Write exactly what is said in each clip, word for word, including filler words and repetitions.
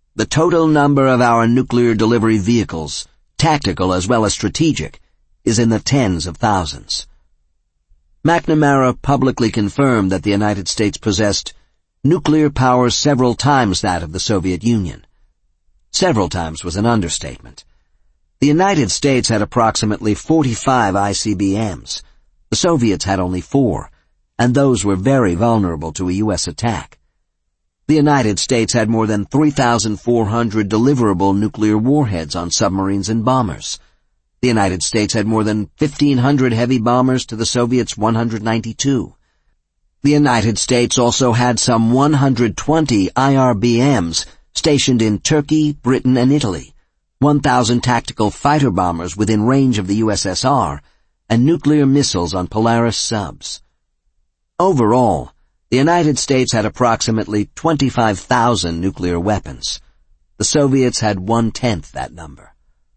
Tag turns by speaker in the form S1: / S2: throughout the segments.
S1: The total number of our nuclear delivery vehicles, tactical as well as strategic, is in the tens of thousands. McNamara publicly confirmed that the United States possessed nuclear power several times that of the Soviet Union. Several times was an understatement. The United States had approximately forty-five I C B Ms. The Soviets had only four, and those were very vulnerable to a U S attack. The United States had more than three thousand four hundred deliverable nuclear warheads on submarines and bombers. The United States had more than fifteen hundred heavy bombers to the Soviets' one hundred ninety-two. The United States also had some one hundred twenty I R B Ms stationed in Turkey, Britain, and Italy, one thousand tactical fighter bombers within range of the U S S R, and nuclear missiles on Polaris subs. Overall, the United States had approximately twenty-five thousand nuclear weapons. The Soviets had one-tenth that number.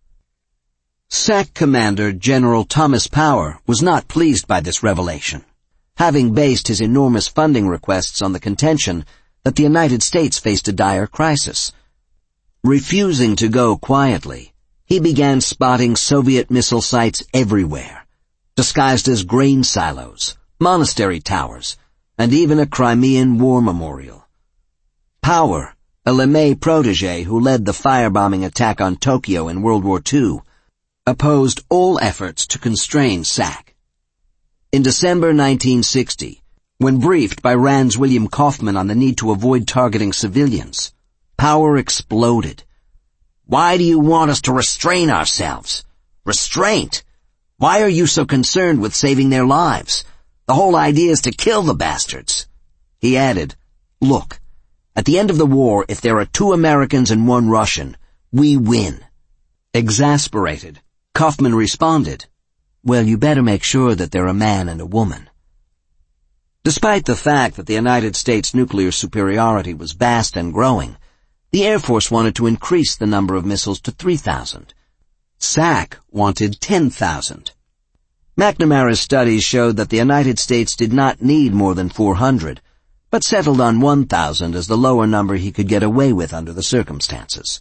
S1: S A C Commander General Thomas Power was not pleased by this revelation, having based his enormous funding requests on the contention that the United States faced a dire crisis. Refusing to go quietly, he began spotting Soviet missile sites everywhere, disguised as grain silos, monastery towers, and even a Crimean war memorial. Power, a LeMay protege who led the firebombing attack on Tokyo in World War Two, opposed all efforts to constrain S A C. In December nineteen sixty, when briefed by RAND's William Kaufman on the need to avoid targeting civilians, Power exploded. "Why do you want us to restrain ourselves? Restraint? Why are you so concerned with saving their lives? The whole idea is to kill the bastards." He added, "Look, at the end of the war, if there are two Americans and one Russian, we win." Exasperated, Kaufman responded, "Well, you better make sure that they're a man and a woman." Despite the fact that the United States' nuclear superiority was vast and growing, the Air Force wanted to increase the number of missiles to three thousand. S A C wanted ten thousand. McNamara's studies showed that the United States did not need more than four hundred, but settled on one thousand as the lower number he could get away with under the circumstances.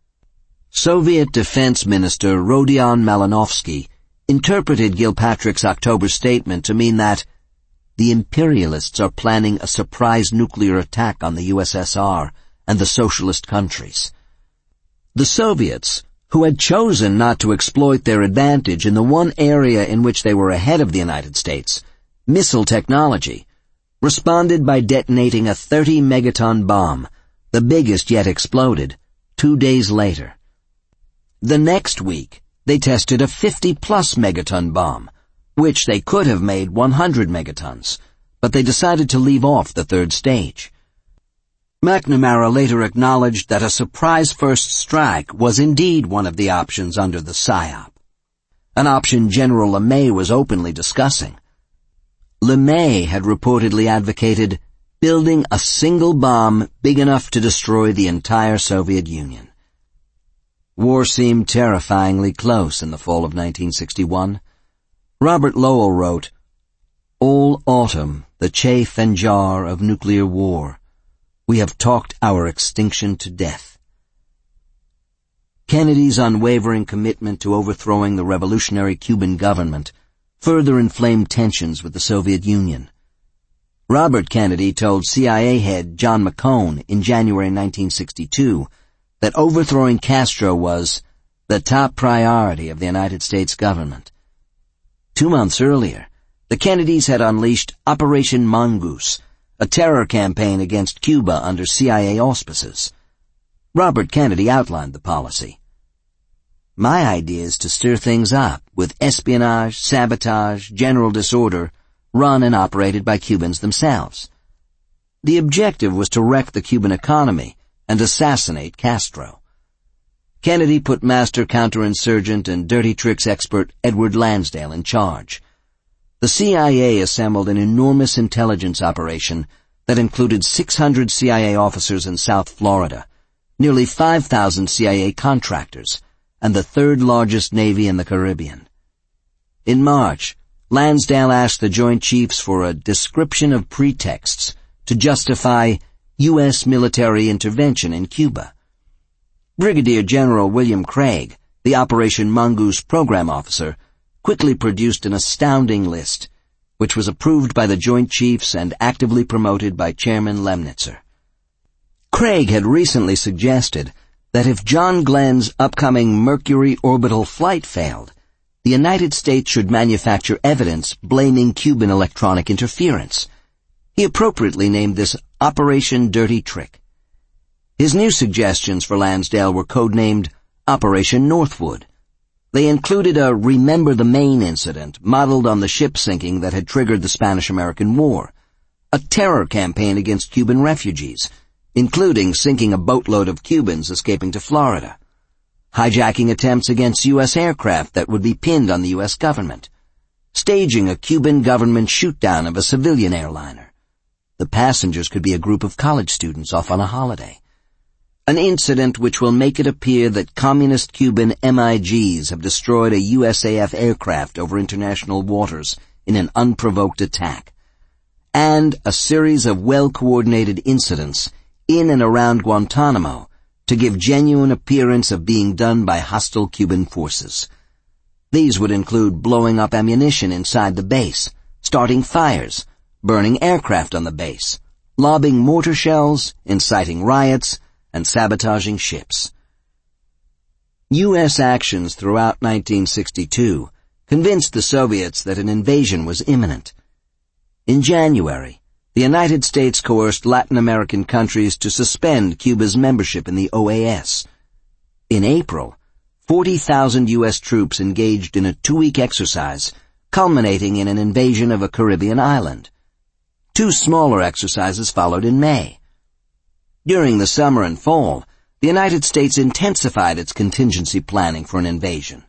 S1: Soviet Defense Minister Rodion Malinovsky interpreted Gilpatrick's October statement to mean that the imperialists are planning a surprise nuclear attack on the U S S R and the socialist countries. The Soviets, who had chosen not to exploit their advantage in the one area in which they were ahead of the United States, missile technology, responded by detonating a thirty megaton bomb, the biggest yet exploded, two days later. The next week, they tested a fifty plus megaton bomb, which they could have made one hundred megatons, but they decided to leave off the third stage. McNamara later acknowledged that a surprise first strike was indeed one of the options under the PSYOP, an option General LeMay was openly discussing. LeMay had reportedly advocated building a single bomb big enough to destroy the entire Soviet Union. War seemed terrifyingly close in the fall of nineteen sixty-one. Robert Lowell wrote, "All autumn, the chafe and jar of nuclear war. We have talked our extinction to death." Kennedy's unwavering commitment to overthrowing the revolutionary Cuban government further inflamed tensions with the Soviet Union. Robert Kennedy told C I A head John McCone in January nineteen sixty-two that overthrowing Castro was the top priority of the United States government. Two months earlier, the Kennedys had unleashed Operation Mongoose, a terror campaign against Cuba under C I A auspices. Robert Kennedy outlined the policy. "My idea is to stir things up with espionage, sabotage, general disorder, run and operated by Cubans themselves." The objective was to wreck the Cuban economy and assassinate Castro. Kennedy put master counterinsurgent and dirty tricks expert Edward Lansdale in charge. The C I A assembled an enormous intelligence operation that included six hundred C I A officers in South Florida, nearly five thousand C I A contractors, and the third largest navy in the Caribbean. In March, Lansdale asked the Joint Chiefs for a description of pretexts to justify U S military intervention in Cuba. Brigadier General William Craig, the Operation Mongoose program officer, quickly produced an astounding list, which was approved by the Joint Chiefs and actively promoted by Chairman Lemnitzer. Craig had recently suggested that if John Glenn's upcoming Mercury orbital flight failed, the United States should manufacture evidence blaming Cuban electronic interference. He appropriately named this Operation Dirty Trick. His new suggestions for Lansdale were codenamed Operation Northwood. They included a Remember the Maine incident modeled on the ship sinking that had triggered the Spanish-American War, a terror campaign against Cuban refugees, including sinking a boatload of Cubans escaping to Florida, hijacking attempts against U S aircraft that would be pinned on the U S government, staging a Cuban government shoot-down of a civilian airliner. The passengers could be a group of college students off on a holiday. An incident which will make it appear that communist Cuban M I Gs have destroyed a U S A F aircraft over international waters in an unprovoked attack. And a series of well-coordinated incidents in and around Guantanamo to give genuine appearance of being done by hostile Cuban forces. These would include blowing up ammunition inside the base, starting fires, burning aircraft on the base, lobbing mortar shells, inciting riots, and sabotaging ships. U S actions throughout nineteen sixty-two convinced the Soviets that an invasion was imminent. In January, the United States coerced Latin American countries to suspend Cuba's membership in the O A S. In April, forty thousand U S troops engaged in a two-week exercise, culminating in an invasion of a Caribbean island. Two smaller exercises followed in May. During the summer and fall, the United States intensified its contingency planning for an invasion.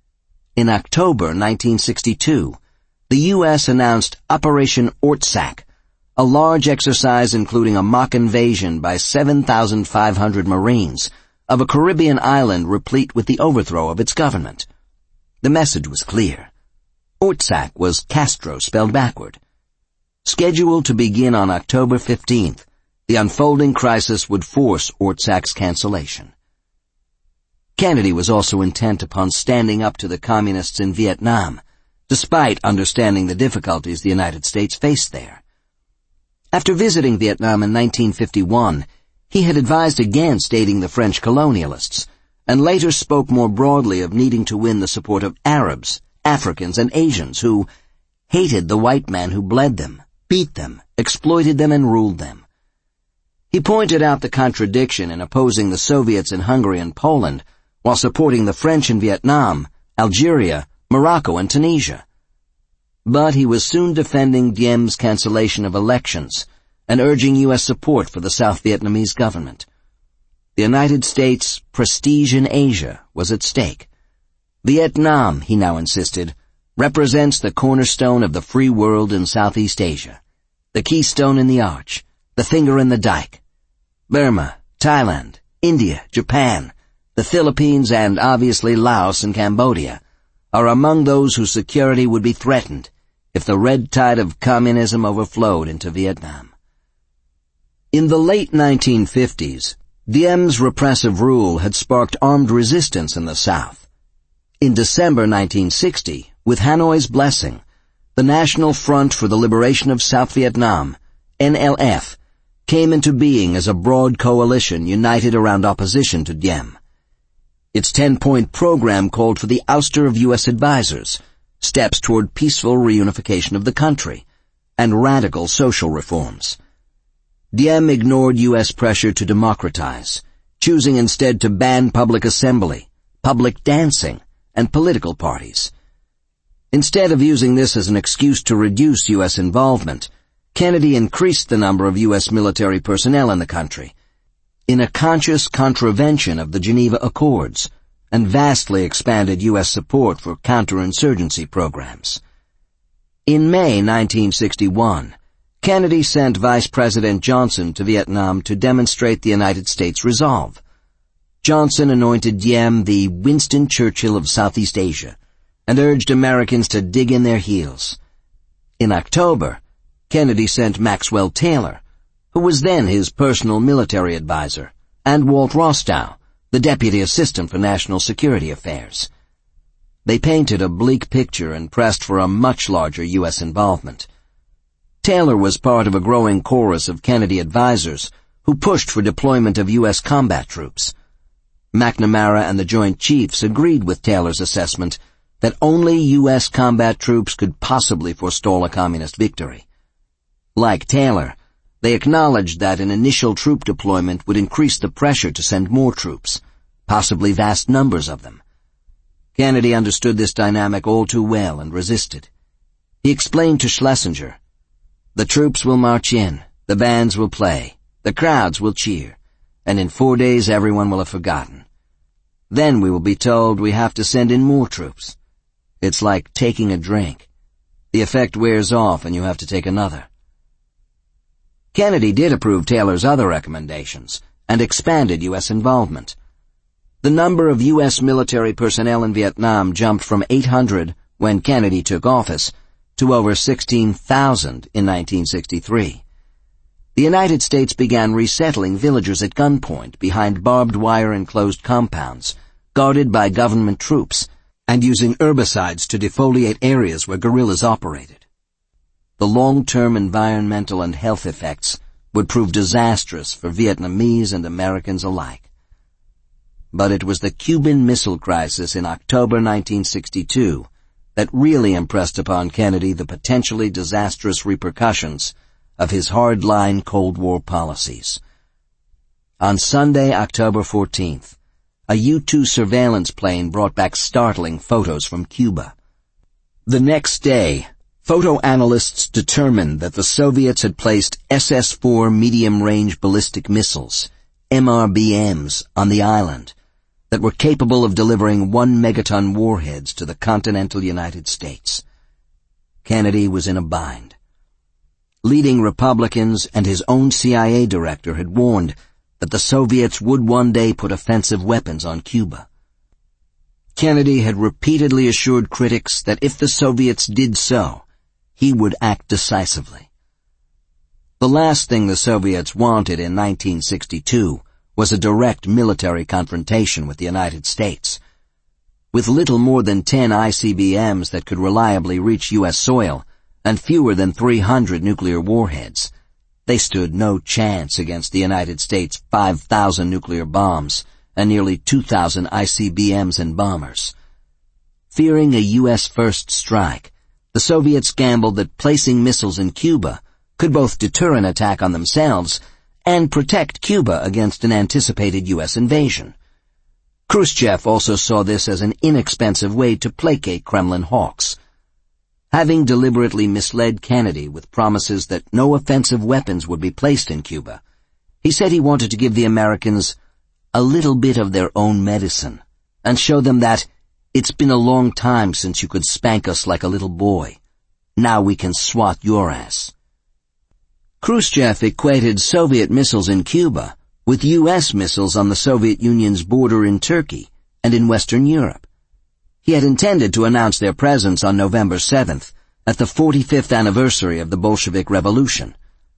S1: In October nineteen sixty-two, the U S announced Operation Ortsac, a large exercise including a mock invasion by seven thousand five hundred Marines of a Caribbean island replete with the overthrow of its government. The message was clear. Ortsac was Castro spelled backward. Scheduled to begin on October fifteenth, the unfolding crisis would force Ortsac's cancellation. Kennedy was also intent upon standing up to the communists in Vietnam, despite understanding the difficulties the United States faced there. After visiting Vietnam in nineteen fifty-one, he had advised against aiding the French colonialists, and later spoke more broadly of needing to win the support of Arabs, Africans, and Asians who hated the white man who bled them, beat them, exploited them, and ruled them. He pointed out the contradiction in opposing the Soviets in Hungary and Poland while supporting the French in Vietnam, Algeria, Morocco, and Tunisia. But he was soon defending Diem's cancellation of elections and urging U S support for the South Vietnamese government. The United States' prestige in Asia was at stake. Vietnam, he now insisted, represents the cornerstone of the free world in Southeast Asia, the keystone in the arch, the finger in the dike. Burma, Thailand, India, Japan, the Philippines, and obviously Laos and Cambodia are among those whose security would be threatened if the red tide of communism overflowed into Vietnam. In the late nineteen fifties, Diem's repressive rule had sparked armed resistance in the South. In December nineteen sixty, with Hanoi's blessing, the National Front for the Liberation of South Vietnam, N L F, came into being as a broad coalition united around opposition to Diem. Its ten-point program called for the ouster of U S advisors, steps toward peaceful reunification of the country, and radical social reforms. Diem ignored U S pressure to democratize, choosing instead to ban public assembly, public dancing, and political parties. Instead of using this as an excuse to reduce U S involvement, Kennedy increased the number of U S military personnel in the country, in a conscious contravention of the Geneva Accords, and vastly expanded U S support for counterinsurgency programs. In May nineteen sixty-one, Kennedy sent Vice President Johnson to Vietnam to demonstrate the United States' resolve. Johnson anointed Diem the Winston Churchill of Southeast Asia and urged Americans to dig in their heels. In October, Kennedy sent Maxwell Taylor, who was then his personal military advisor, and Walt Rostow, the Deputy Assistant for National Security Affairs. They painted a bleak picture and pressed for a much larger U S involvement. Taylor was part of a growing chorus of Kennedy advisers who pushed for deployment of U S combat troops. McNamara and the Joint Chiefs agreed with Taylor's assessment that only U S combat troops could possibly forestall a communist victory. Like Taylor, they acknowledged that an initial troop deployment would increase the pressure to send more troops, possibly vast numbers of them. Kennedy understood this dynamic all too well and resisted. He explained to Schlesinger, "The troops will march in, the bands will play, the crowds will cheer, and in four days everyone will have forgotten. Then we will be told we have to send in more troops. It's like taking a drink. The effect wears off and you have to take another." Kennedy did approve Taylor's other recommendations and expanded U S involvement. The number of U S military personnel in Vietnam jumped from eight hundred when Kennedy took office to over sixteen thousand in nineteen sixty-three. The United States began resettling villagers at gunpoint behind barbed wire enclosed compounds, guarded by government troops, and using herbicides to defoliate areas where guerrillas operated. The long-term environmental and health effects would prove disastrous for Vietnamese and Americans alike. But it was the Cuban Missile Crisis in October nineteen sixty-two that really impressed upon Kennedy the potentially disastrous repercussions of his hard-line Cold War policies. On Sunday, October fourteenth, a U two surveillance plane brought back startling photos from Cuba. The next day, photo analysts determined that the Soviets had placed S S four medium-range ballistic missiles, M R B Ms, on the island that were capable of delivering one megaton warheads to the continental United States. Kennedy was in a bind. Leading Republicans and his own C I A director had warned that the Soviets would one day put offensive weapons on Cuba. Kennedy had repeatedly assured critics that if the Soviets did so, he would act decisively. The last thing the Soviets wanted in nineteen sixty-two was a direct military confrontation with the United States. With little more than ten I C B Ms that could reliably reach U S soil and fewer than three hundred nuclear warheads, they stood no chance against the United States' five thousand nuclear bombs and nearly two thousand I C B Ms and bombers. Fearing a U S first strike, the Soviets gambled that placing missiles in Cuba could both deter an attack on themselves and protect Cuba against an anticipated U S invasion. Khrushchev also saw this as an inexpensive way to placate Kremlin hawks. Having deliberately misled Kennedy with promises that no offensive weapons would be placed in Cuba, he said he wanted to give the Americans a little bit of their own medicine and show them that it's been a long time since you could spank us like a little boy. Now we can swat your ass. Khrushchev equated Soviet missiles in Cuba with U S missiles on the Soviet Union's border in Turkey and in Western Europe. He had intended to announce their presence on November seventh at the forty-fifth anniversary of the Bolshevik Revolution.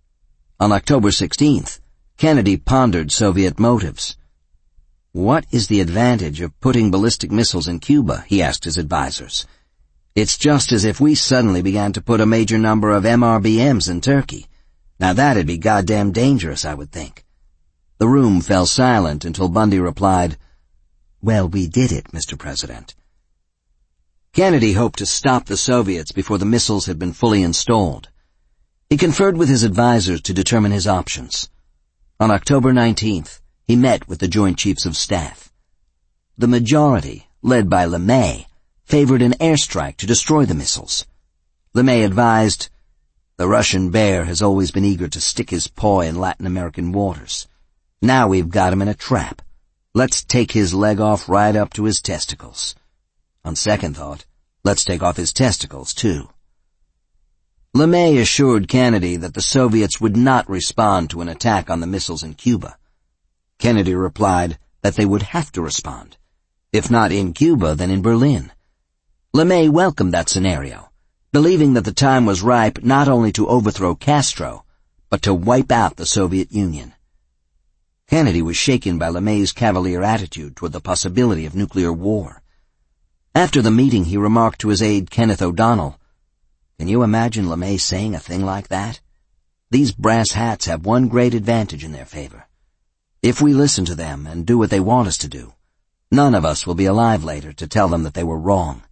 S1: On October sixteenth, Kennedy pondered Soviet motives. "What is the advantage of putting ballistic missiles in Cuba?" he asked his advisers. "It's just as if we suddenly began to put a major number of M R B Ms in Turkey. Now that'd be goddamn dangerous, I would think." The room fell silent until Bundy replied, "Well, we did it, Mister President." Kennedy hoped to stop the Soviets before the missiles had been fully installed. He conferred with his advisers to determine his options. On October nineteenth, he met with the Joint Chiefs of Staff. The majority, led by LeMay, favored an airstrike to destroy the missiles. LeMay advised, "The Russian bear has always been eager to stick his paw in Latin American waters. Now we've got him in a trap. Let's take his leg off right up to his testicles. On second thought, let's take off his testicles, too." LeMay assured Kennedy that the Soviets would not respond to an attack on the missiles in Cuba. Kennedy replied that they would have to respond. If not in Cuba, then in Berlin. LeMay welcomed that scenario, believing that the time was ripe not only to overthrow Castro, but to wipe out the Soviet Union. Kennedy was shaken by LeMay's cavalier attitude toward the possibility of nuclear war. After the meeting, he remarked to his aide Kenneth O'Donnell, "Can you imagine LeMay saying a thing like that? These brass hats have one great advantage in their favor. If we listen to them and do what they want us to do, none of us will be alive later to tell them that they were wrong."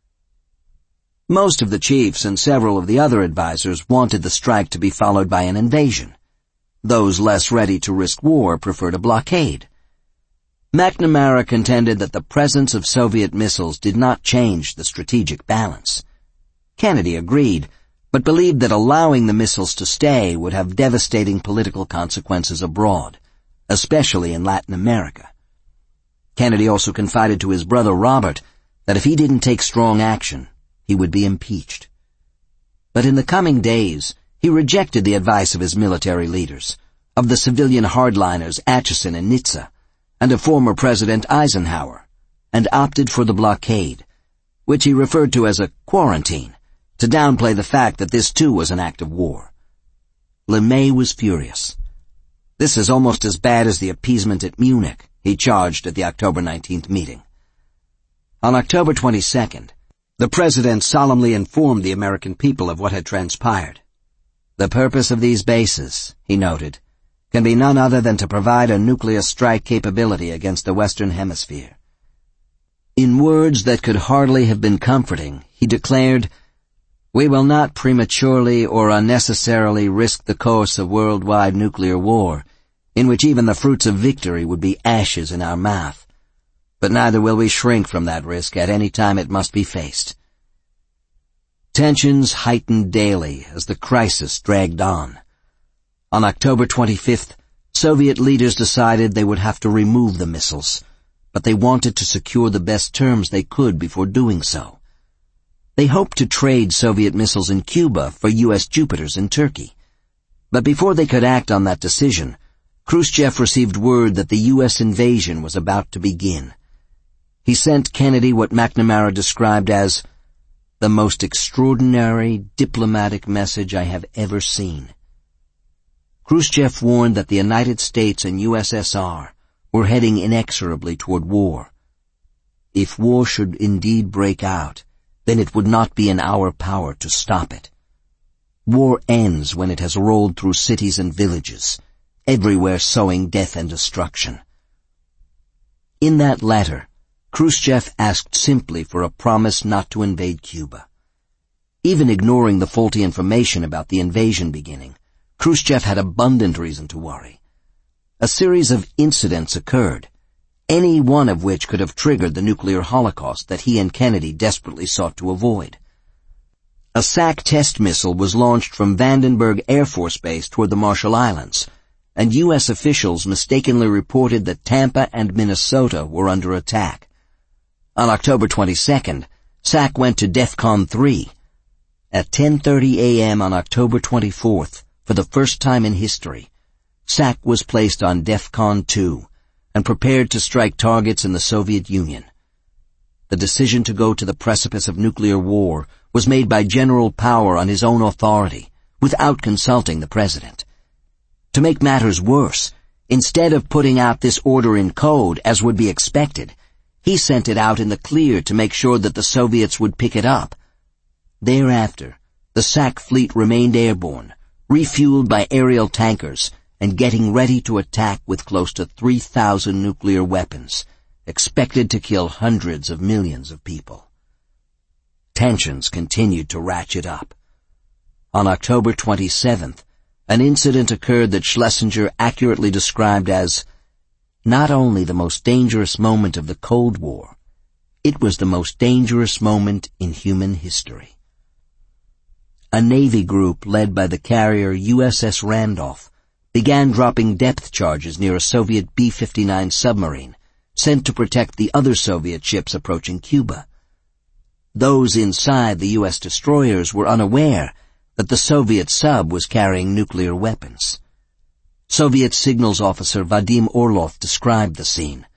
S1: Most of the chiefs and several of the other advisers wanted the strike to be followed by an invasion. Those less ready to risk war preferred a blockade. McNamara contended that the presence of Soviet missiles did not change the strategic balance. Kennedy agreed, but believed that allowing the missiles to stay would have devastating political consequences abroad, especially in Latin America. Kennedy also confided to his brother Robert that if he didn't take strong action, he would be impeached. But in the coming days, he rejected the advice of his military leaders, of the civilian hardliners Acheson and Nitze, and of former President Eisenhower, and opted for the blockade, which he referred to as a quarantine, to downplay the fact that this too was an act of war. LeMay was furious. "This is almost as bad as the appeasement at Munich," he charged at the October nineteenth meeting. On October twenty-second, the President solemnly informed the American people of what had transpired. "The purpose of these bases," he noted, "can be none other than to provide a nuclear strike capability against the Western Hemisphere." In words that could hardly have been comforting, he declared, "We will not prematurely or unnecessarily risk the course of worldwide nuclear war, in which even the fruits of victory would be ashes in our mouth. But neither will we shrink from that risk at any time it must be faced." Tensions heightened daily as the crisis dragged on. On October twenty-fifth, Soviet leaders decided they would have to remove the missiles, but they wanted to secure the best terms they could before doing so. They hoped to trade Soviet missiles in Cuba for U S Jupiters in Turkey. But before they could act on that decision, Khrushchev received word that the U S invasion was about to begin. He sent Kennedy what McNamara described as the most extraordinary diplomatic message I have ever seen. Khrushchev warned that the United States and U S S R were heading inexorably toward war. If war should indeed break out, then it would not be in our power to stop it. War ends when it has rolled through cities and villages, everywhere sowing death and destruction. In that letter, Khrushchev asked simply for a promise not to invade Cuba. Even ignoring the faulty information about the invasion beginning, Khrushchev had abundant reason to worry. A series of incidents occurred, any one of which could have triggered the nuclear holocaust that he and Kennedy desperately sought to avoid. A S A C test missile was launched from Vandenberg Air Force Base toward the Marshall Islands, and U S officials mistakenly reported that Tampa and Minnesota were under attack. On October twenty-second, S A C went to DEFCON three. At ten thirty a.m. on October twenty-fourth, for the first time in history, S A C was placed on DEFCON two and prepared to strike targets in the Soviet Union. The decision to go to the precipice of nuclear war was made by General Power on his own authority, without consulting the President. To make matters worse, instead of putting out this order in code as would be expected, he sent it out in the clear to make sure that the Soviets would pick it up. Thereafter, the S A C fleet remained airborne, refueled by aerial tankers, and getting ready to attack with close to three thousand nuclear weapons, expected to kill hundreds of millions of people. Tensions continued to ratchet up. On October twenty-seventh, an incident occurred that Schlesinger accurately described as not only the most dangerous moment of the Cold War, it was the most dangerous moment in human history. A Navy group led by the carrier U S S Randolph began dropping depth charges near a Soviet B fifty-nine submarine sent to protect the other Soviet ships approaching Cuba. Those inside the U S destroyers were unaware that the Soviet sub was carrying nuclear weapons. Soviet signals officer Vadim Orlov described the scene.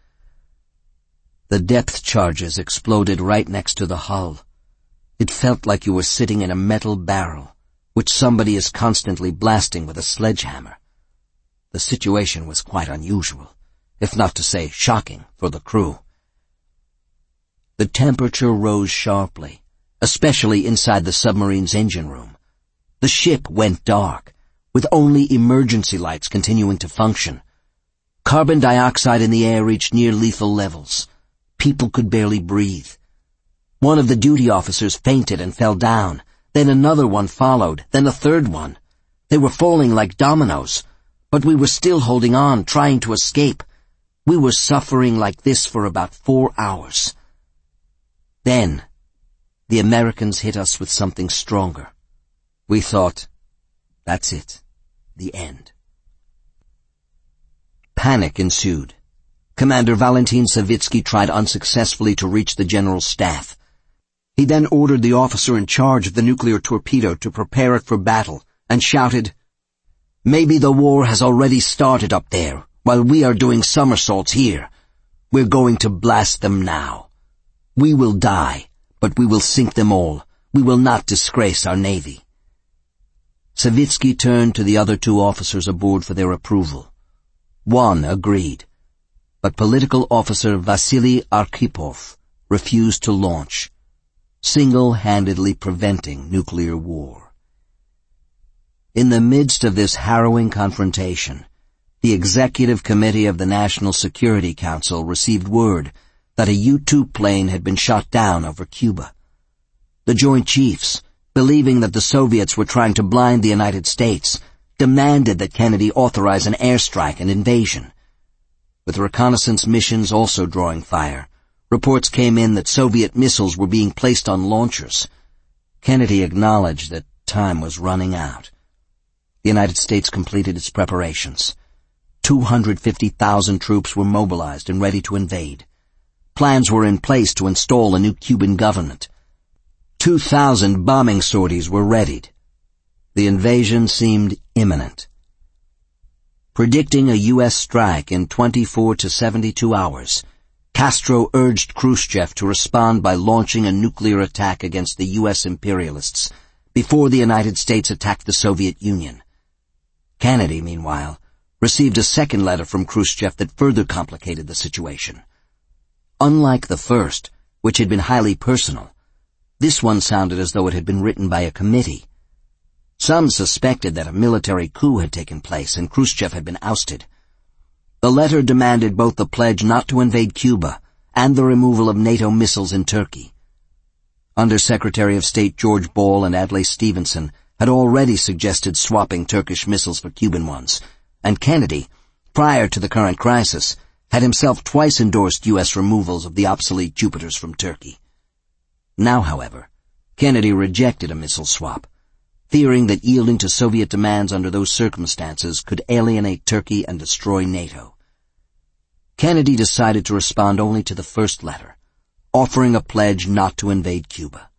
S1: The depth charges exploded right next to the hull. It felt like you were sitting in a metal barrel, which somebody is constantly blasting with a sledgehammer. The situation was quite unusual, if not to say shocking, for the crew. The temperature rose sharply, especially inside the submarine's engine room. The ship went dark, with only emergency lights continuing to function. Carbon dioxide in the air reached near lethal levels. People could barely breathe. One of the duty officers fainted and fell down. Then another one followed, then a third one. They were falling like dominoes, but we were still holding on, trying to escape. We were suffering like this for about four hours. Then, the Americans hit us with something stronger. We thought, that's it, the end. Panic ensued. Commander Valentin Savitsky tried unsuccessfully to reach the general's staff. He then ordered the officer in charge of the nuclear torpedo to prepare it for battle and shouted, "Maybe the war has already started up there, while we are doing somersaults here. We're going to blast them now. We will die, but we will sink them all. We will not disgrace our navy." Savitsky turned to the other two officers aboard for their approval. One agreed, but political officer Vasily Arkhipov refused to launch, single-handedly preventing nuclear war. In the midst of this harrowing confrontation, the Executive Committee of the National Security Council received word that a U two plane had been shot down over Cuba. The Joint Chiefs, believing that the Soviets were trying to blind the United States, demanded that Kennedy authorize an airstrike and invasion. With reconnaissance missions also drawing fire, reports came in that Soviet missiles were being placed on launchers. Kennedy acknowledged that time was running out. The United States completed its preparations. two hundred fifty thousand troops were mobilized and ready to invade. Plans were in place to install a new Cuban government. two thousand bombing sorties were readied. The invasion seemed imminent. Predicting a U S strike in twenty-four to seventy-two hours, Castro urged Khrushchev to respond by launching a nuclear attack against the U S imperialists before the United States attacked the Soviet Union. Kennedy, meanwhile, received a second letter from Khrushchev that further complicated the situation. Unlike the first, which had been highly personal, this one sounded as though it had been written by a committee. Some suspected that a military coup had taken place and Khrushchev had been ousted. The letter demanded both the pledge not to invade Cuba and the removal of NATO missiles in Turkey. Under-Secretary of State George Ball and Adlai Stevenson had already suggested swapping Turkish missiles for Cuban ones, and Kennedy, prior to the current crisis, had himself twice endorsed U S removals of the obsolete Jupiters from Turkey. Now, however, Kennedy rejected a missile swap, fearing that yielding to Soviet demands under those circumstances could alienate Turkey and destroy NATO. Kennedy decided to respond only to the first letter, offering a pledge not to invade Cuba.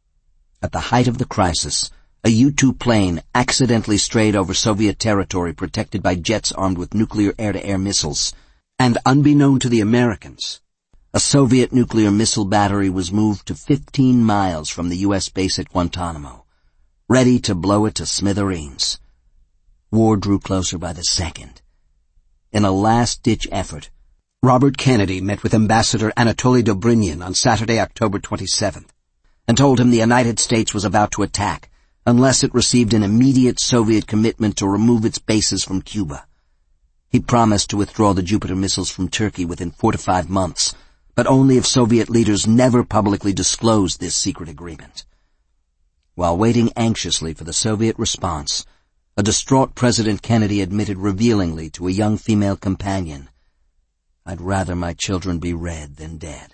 S1: At the height of the crisis, a U two plane accidentally strayed over Soviet territory protected by jets armed with nuclear air-to-air missiles, and unbeknown to the Americans, a Soviet nuclear missile battery was moved to fifteen miles from the U S base at Guantanamo, ready to blow it to smithereens. War drew closer by the second. In a last-ditch effort, Robert Kennedy met with Ambassador Anatoly Dobrynin on Saturday, October twenty-seventh, and told him the United States was about to attack unless it received an immediate Soviet commitment to remove its bases from Cuba. He promised to withdraw the Jupiter missiles from Turkey within four to five months, but only if Soviet leaders never publicly disclosed this secret agreement. While waiting anxiously for the Soviet response, a distraught President Kennedy admitted revealingly to a young female companion, "I'd rather my children be red than dead."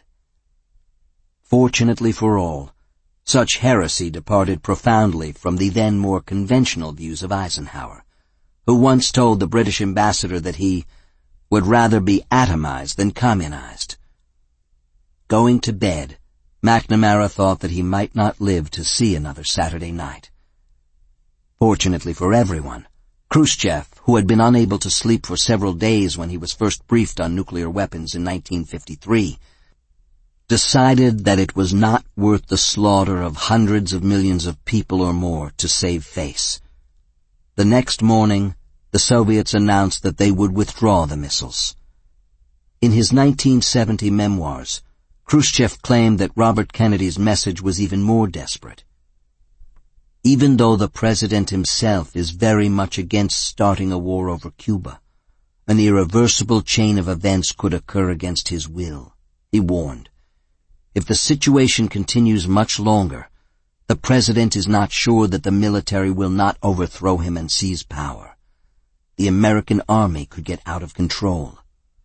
S1: Fortunately for all, such heresy departed profoundly from the then more conventional views of Eisenhower, who once told the British ambassador that he would rather be atomized than communized. Going to bed, McNamara thought that he might not live to see another Saturday night. Fortunately for everyone, Khrushchev, who had been unable to sleep for several days when he was first briefed on nuclear weapons in nineteen fifty-three, decided that it was not worth the slaughter of hundreds of millions of people or more to save face. The next morning, the Soviets announced that they would withdraw the missiles. In his nineteen seventy memoirs, Khrushchev claimed that Robert Kennedy's message was even more desperate. Even though the president himself is very much against starting a war over Cuba, an irreversible chain of events could occur against his will, he warned. If the situation continues much longer, the president is not sure that the military will not overthrow him and seize power. The American army could get out of control.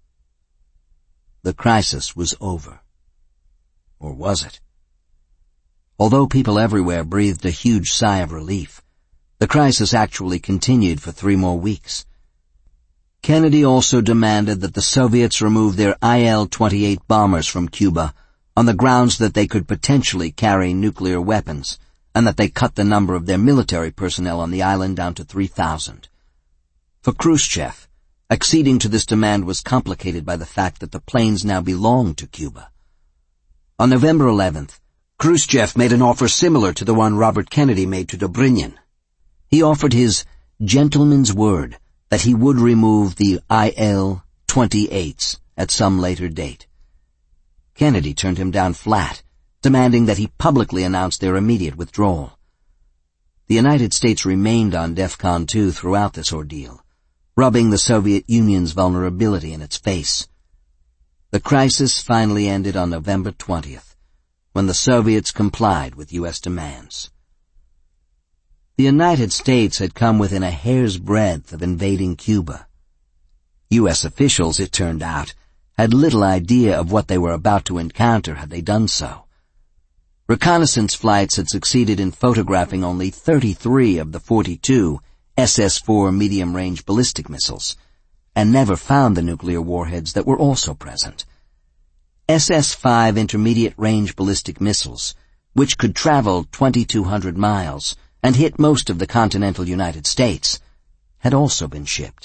S1: The crisis was over. Or was it? Although people everywhere breathed a huge sigh of relief, the crisis actually continued for three more weeks. Kennedy also demanded that the Soviets remove their I L twenty-eight bombers from Cuba on the grounds that they could potentially carry nuclear weapons, and that they cut the number of their military personnel on the island down to three thousand. For Khrushchev, acceding to this demand was complicated by the fact that the planes now belonged to Cuba. On November eleventh, Khrushchev made an offer similar to the one Robert Kennedy made to Dobrynin. He offered his gentleman's word that he would remove the I L twenty-eights at some later date. Kennedy turned him down flat, demanding that he publicly announce their immediate withdrawal. The United States remained on DEFCON two throughout this ordeal, rubbing the Soviet Union's vulnerability in its face. The crisis finally ended on November twentieth, when the Soviets complied with U S demands. The United States had come within a hair's breadth of invading Cuba. U S officials, it turned out, had little idea of what they were about to encounter had they done so. Reconnaissance flights had succeeded in photographing only thirty-three of the forty-two S S four medium-range ballistic missiles, and never found the nuclear warheads that were also present. S S five intermediate-range ballistic missiles, which could travel twenty-two hundred miles and hit most of the continental United States, had also been shipped.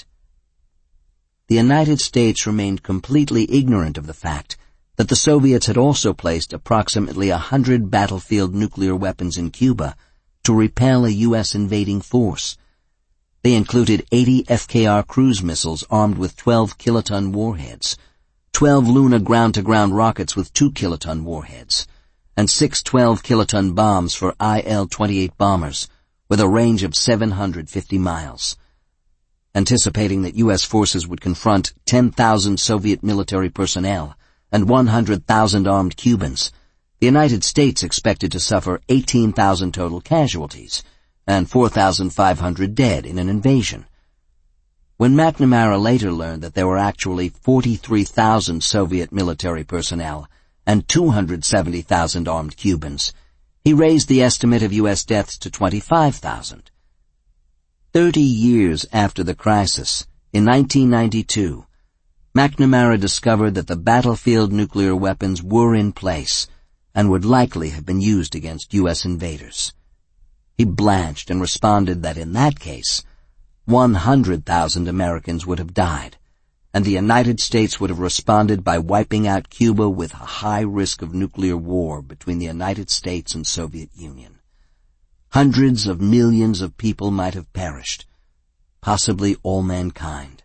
S1: The United States remained completely ignorant of the fact that the Soviets had also placed approximately a hundred battlefield nuclear weapons in Cuba to repel a U S invading force. They included eighty F K R cruise missiles armed with twelve kiloton warheads, twelve Luna ground-to-ground rockets with two kiloton warheads, and six twelve kiloton bombs for I L twenty-eight bombers with a range of seven hundred fifty miles. Anticipating that U S forces would confront ten thousand Soviet military personnel and one hundred thousand armed Cubans, the United States expected to suffer eighteen thousand total casualties and four thousand five hundred dead in an invasion. When McNamara later learned that there were actually forty-three thousand Soviet military personnel and two hundred seventy thousand armed Cubans, he raised the estimate of U S deaths to twenty-five thousand. Thirty years after the crisis, in nineteen ninety-two, McNamara discovered that the battlefield nuclear weapons were in place and would likely have been used against U S invaders. He blanched and responded that in that case, one hundred thousand Americans would have died, and the United States would have responded by wiping out Cuba with a high risk of nuclear war between the United States and Soviet Union. Hundreds of millions of people might have perished, possibly all mankind.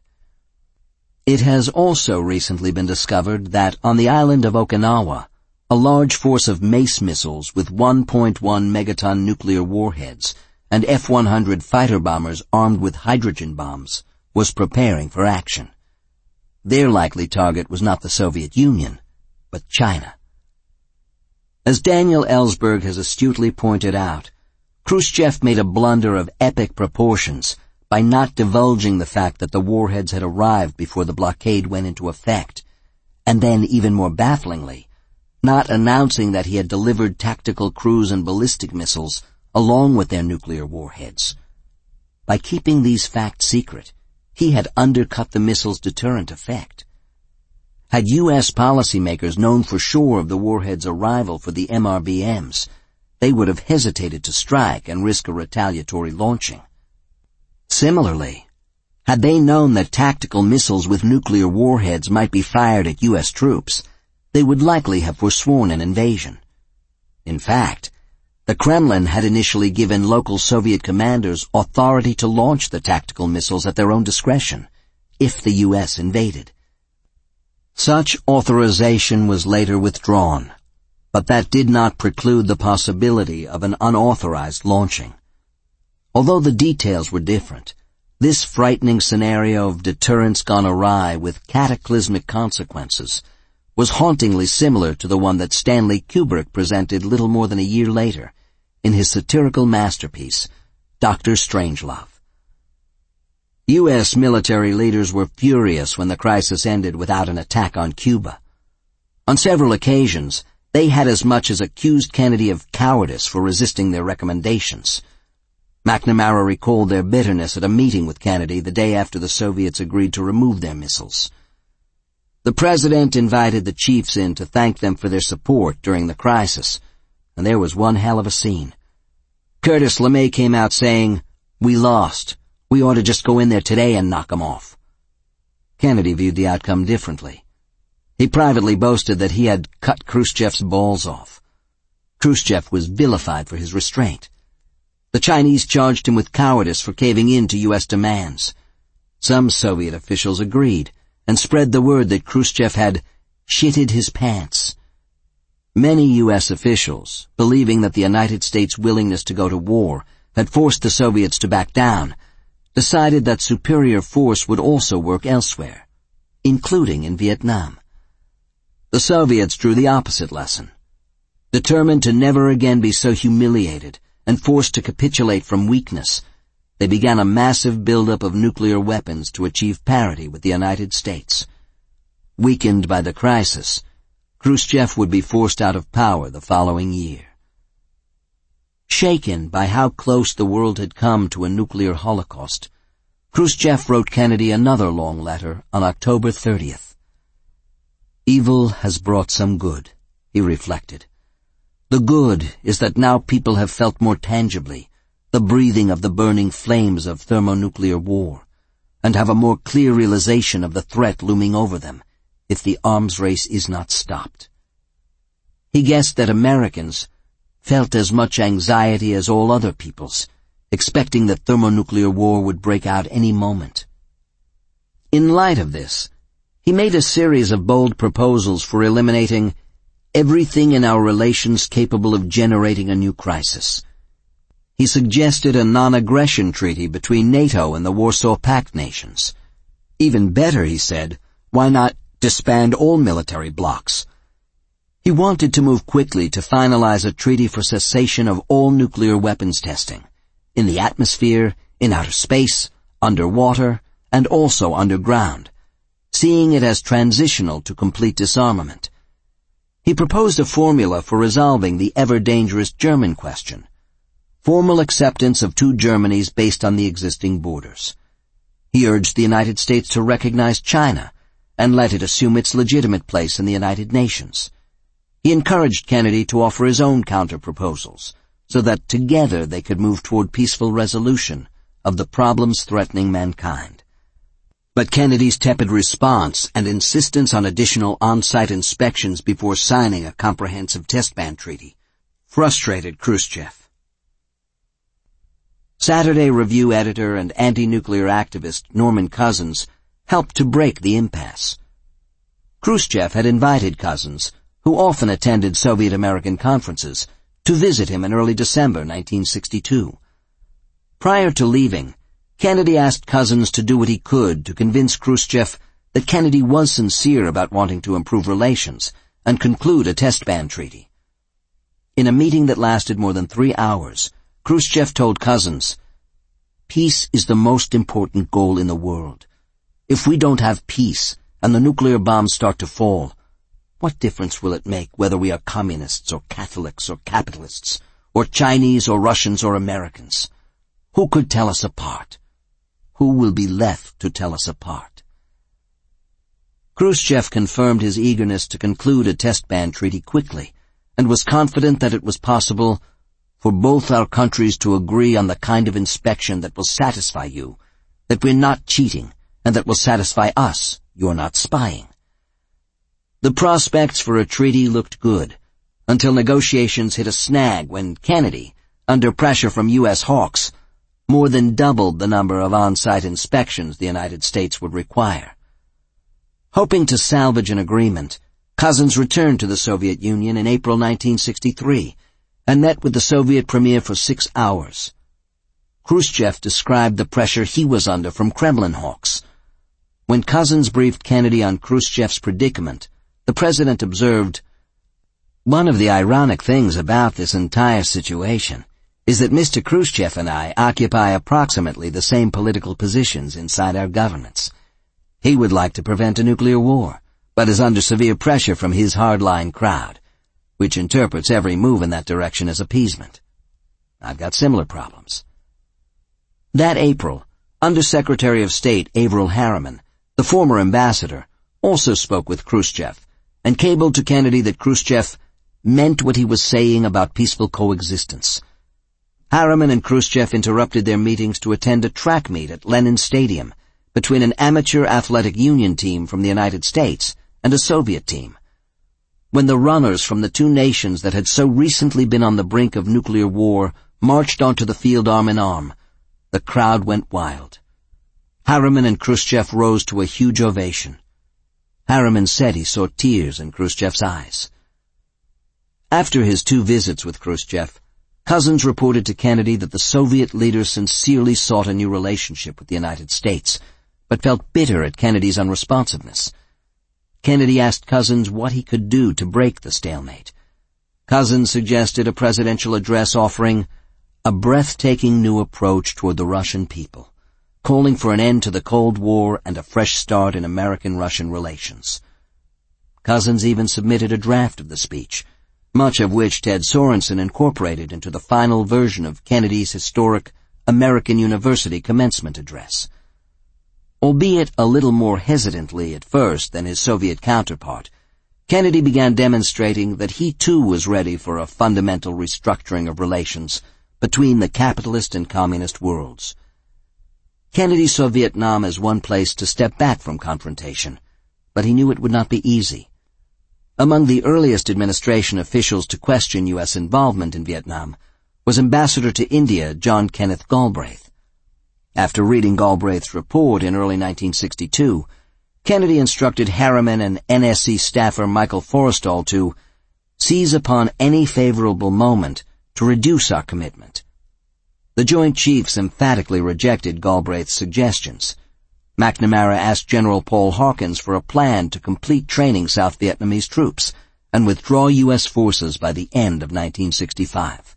S1: It has also recently been discovered that on the island of Okinawa, a large force of MACE missiles with one point one megaton nuclear warheads and F one hundred fighter bombers armed with hydrogen bombs was preparing for action. Their likely target was not the Soviet Union, but China. As Daniel Ellsberg has astutely pointed out, Khrushchev made a blunder of epic proportions by not divulging the fact that the warheads had arrived before the blockade went into effect, and then, even more bafflingly, not announcing that he had delivered tactical cruise and ballistic missiles along with their nuclear warheads. By keeping these facts secret, he had undercut the missile's deterrent effect. Had U S policymakers known for sure of the warheads' arrival for the M R B Ms, they would have hesitated to strike and risk a retaliatory launching. Similarly, had they known that tactical missiles with nuclear warheads might be fired at U S troops, they would likely have forsworn an invasion. In fact, The Kremlin had initially given local Soviet commanders authority to launch the tactical missiles at their own discretion, if the U S invaded. Such authorization was later withdrawn, but that did not preclude the possibility of an unauthorized launching. Although the details were different, this frightening scenario of deterrence gone awry with cataclysmic consequences was hauntingly similar to the one that Stanley Kubrick presented little more than a year later in his satirical masterpiece, Doctor Strangelove. U S military leaders were furious when the crisis ended without an attack on Cuba. On several occasions, they had as much as accused Kennedy of cowardice for resisting their recommendations. McNamara recalled their bitterness at a meeting with Kennedy the day after the Soviets agreed to remove their missiles. The president invited the chiefs in to thank them for their support during the crisis, and there was one hell of a scene. Curtis LeMay came out saying, "We lost. We ought to just go in there today and knock 'em off." Kennedy viewed the outcome differently. He privately boasted that he had cut Khrushchev's balls off. Khrushchev was vilified for his restraint. The Chinese charged him with cowardice for caving in to U S demands. Some Soviet officials agreed and spread the word that Khrushchev had shitted his pants. Many U S officials, believing that the United States' willingness to go to war had forced the Soviets to back down, decided that superior force would also work elsewhere, including in Vietnam. The Soviets drew the opposite lesson. Determined to never again be so humiliated and forced to capitulate from weakness, they began a massive buildup of nuclear weapons to achieve parity with the United States. Weakened by the crisis, Khrushchev would be forced out of power the following year. Shaken by how close the world had come to a nuclear holocaust, Khrushchev wrote Kennedy another long letter on October thirtieth. "Evil has brought some good," he reflected. "The good is that now people have felt more tangibly the breathing of the burning flames of thermonuclear war, and have a more clear realization of the threat looming over them if the arms race is not stopped." He guessed that Americans felt as much anxiety as all other peoples, expecting that thermonuclear war would break out any moment. In light of this, he made a series of bold proposals for eliminating everything in our relations capable of generating a new crisis. He suggested a non-aggression treaty between NATO and the Warsaw Pact nations. Even better, he said, why not disband all military blocs? He wanted to move quickly to finalize a treaty for cessation of all nuclear weapons testing, in the atmosphere, in outer space, underwater, and also underground, seeing it as transitional to complete disarmament. He proposed a formula for resolving the ever-dangerous German question, formal acceptance of two Germanys based on the existing borders. He urged the United States to recognize China and let it assume its legitimate place in the United Nations. He encouraged Kennedy to offer his own counter-proposals, so that together they could move toward peaceful resolution of the problems threatening mankind. But Kennedy's tepid response and insistence on additional on-site inspections before signing a comprehensive test ban treaty frustrated Khrushchev. Saturday Review editor and anti-nuclear activist Norman Cousins helped to break the impasse. Khrushchev had invited Cousins, who often attended Soviet-American conferences, to visit him in early December nineteen sixty-two. Prior to leaving, Kennedy asked Cousins to do what he could to convince Khrushchev that Kennedy was sincere about wanting to improve relations and conclude a test ban treaty. In a meeting that lasted more than three hours, Khrushchev told Cousins, "Peace is the most important goal in the world. If we don't have peace and the nuclear bombs start to fall, what difference will it make whether we are communists or Catholics or capitalists, or Chinese or Russians or Americans? Who could tell us apart? Who will be left to tell us apart?" Khrushchev confirmed his eagerness to conclude a test ban treaty quickly, and was confident that it was possible for both our countries to agree on the kind of inspection that will satisfy you, that we're not cheating, and that will satisfy us, you're not spying. The prospects for a treaty looked good, until negotiations hit a snag when Kennedy, under pressure from U S hawks, more than doubled the number of on-site inspections the United States would require. Hoping to salvage an agreement, Couzens returned to the Soviet Union in April nineteen sixty-three and met with the Soviet premier for six hours. Khrushchev described the pressure he was under from Kremlin hawks. When Couzens briefed Kennedy on Khrushchev's predicament, the president observed, "One of the ironic things about this entire situation is that Mister Khrushchev and I occupy approximately the same political positions inside our governments. He would like to prevent a nuclear war, but is under severe pressure from his hardline crowd, which interprets every move in that direction as appeasement. I've got similar problems." That April, Undersecretary of State Averell Harriman, the former ambassador, also spoke with Khrushchev and cabled to Kennedy that Khrushchev meant what he was saying about peaceful coexistence. Harriman and Khrushchev interrupted their meetings to attend a track meet at Lenin Stadium between an amateur athletic union team from the United States and a Soviet team. When the runners from the two nations that had so recently been on the brink of nuclear war marched onto the field arm in arm, the crowd went wild. Harriman and Khrushchev rose to a huge ovation. Harriman said he saw tears in Khrushchev's eyes. After his two visits with Khrushchev, Couzens reported to Kennedy that the Soviet leader sincerely sought a new relationship with the United States, but felt bitter at Kennedy's unresponsiveness. Kennedy asked Couzens what he could do to break the stalemate. Couzens suggested a presidential address offering a breathtaking new approach toward the Russian people, calling for an end to the Cold War and a fresh start in American-Russian relations. Couzens even submitted a draft of the speech, much of which Ted Sorensen incorporated into the final version of Kennedy's historic American University commencement address. Albeit a little more hesitantly at first than his Soviet counterpart, Kennedy began demonstrating that he too was ready for a fundamental restructuring of relations between the capitalist and communist worlds. Kennedy saw Vietnam as one place to step back from confrontation, but he knew it would not be easy. Among the earliest administration officials to question U S involvement in Vietnam was Ambassador to India John Kenneth Galbraith. After reading Galbraith's report in early nineteen sixty-two, Kennedy instructed Harriman and N S C staffer Michael Forrestal to seize upon any favorable moment to reduce our commitment. The Joint Chiefs emphatically rejected Galbraith's suggestions. McNamara asked General Paul Hawkins for a plan to complete training South Vietnamese troops and withdraw U S forces by the end of nineteen sixty-five.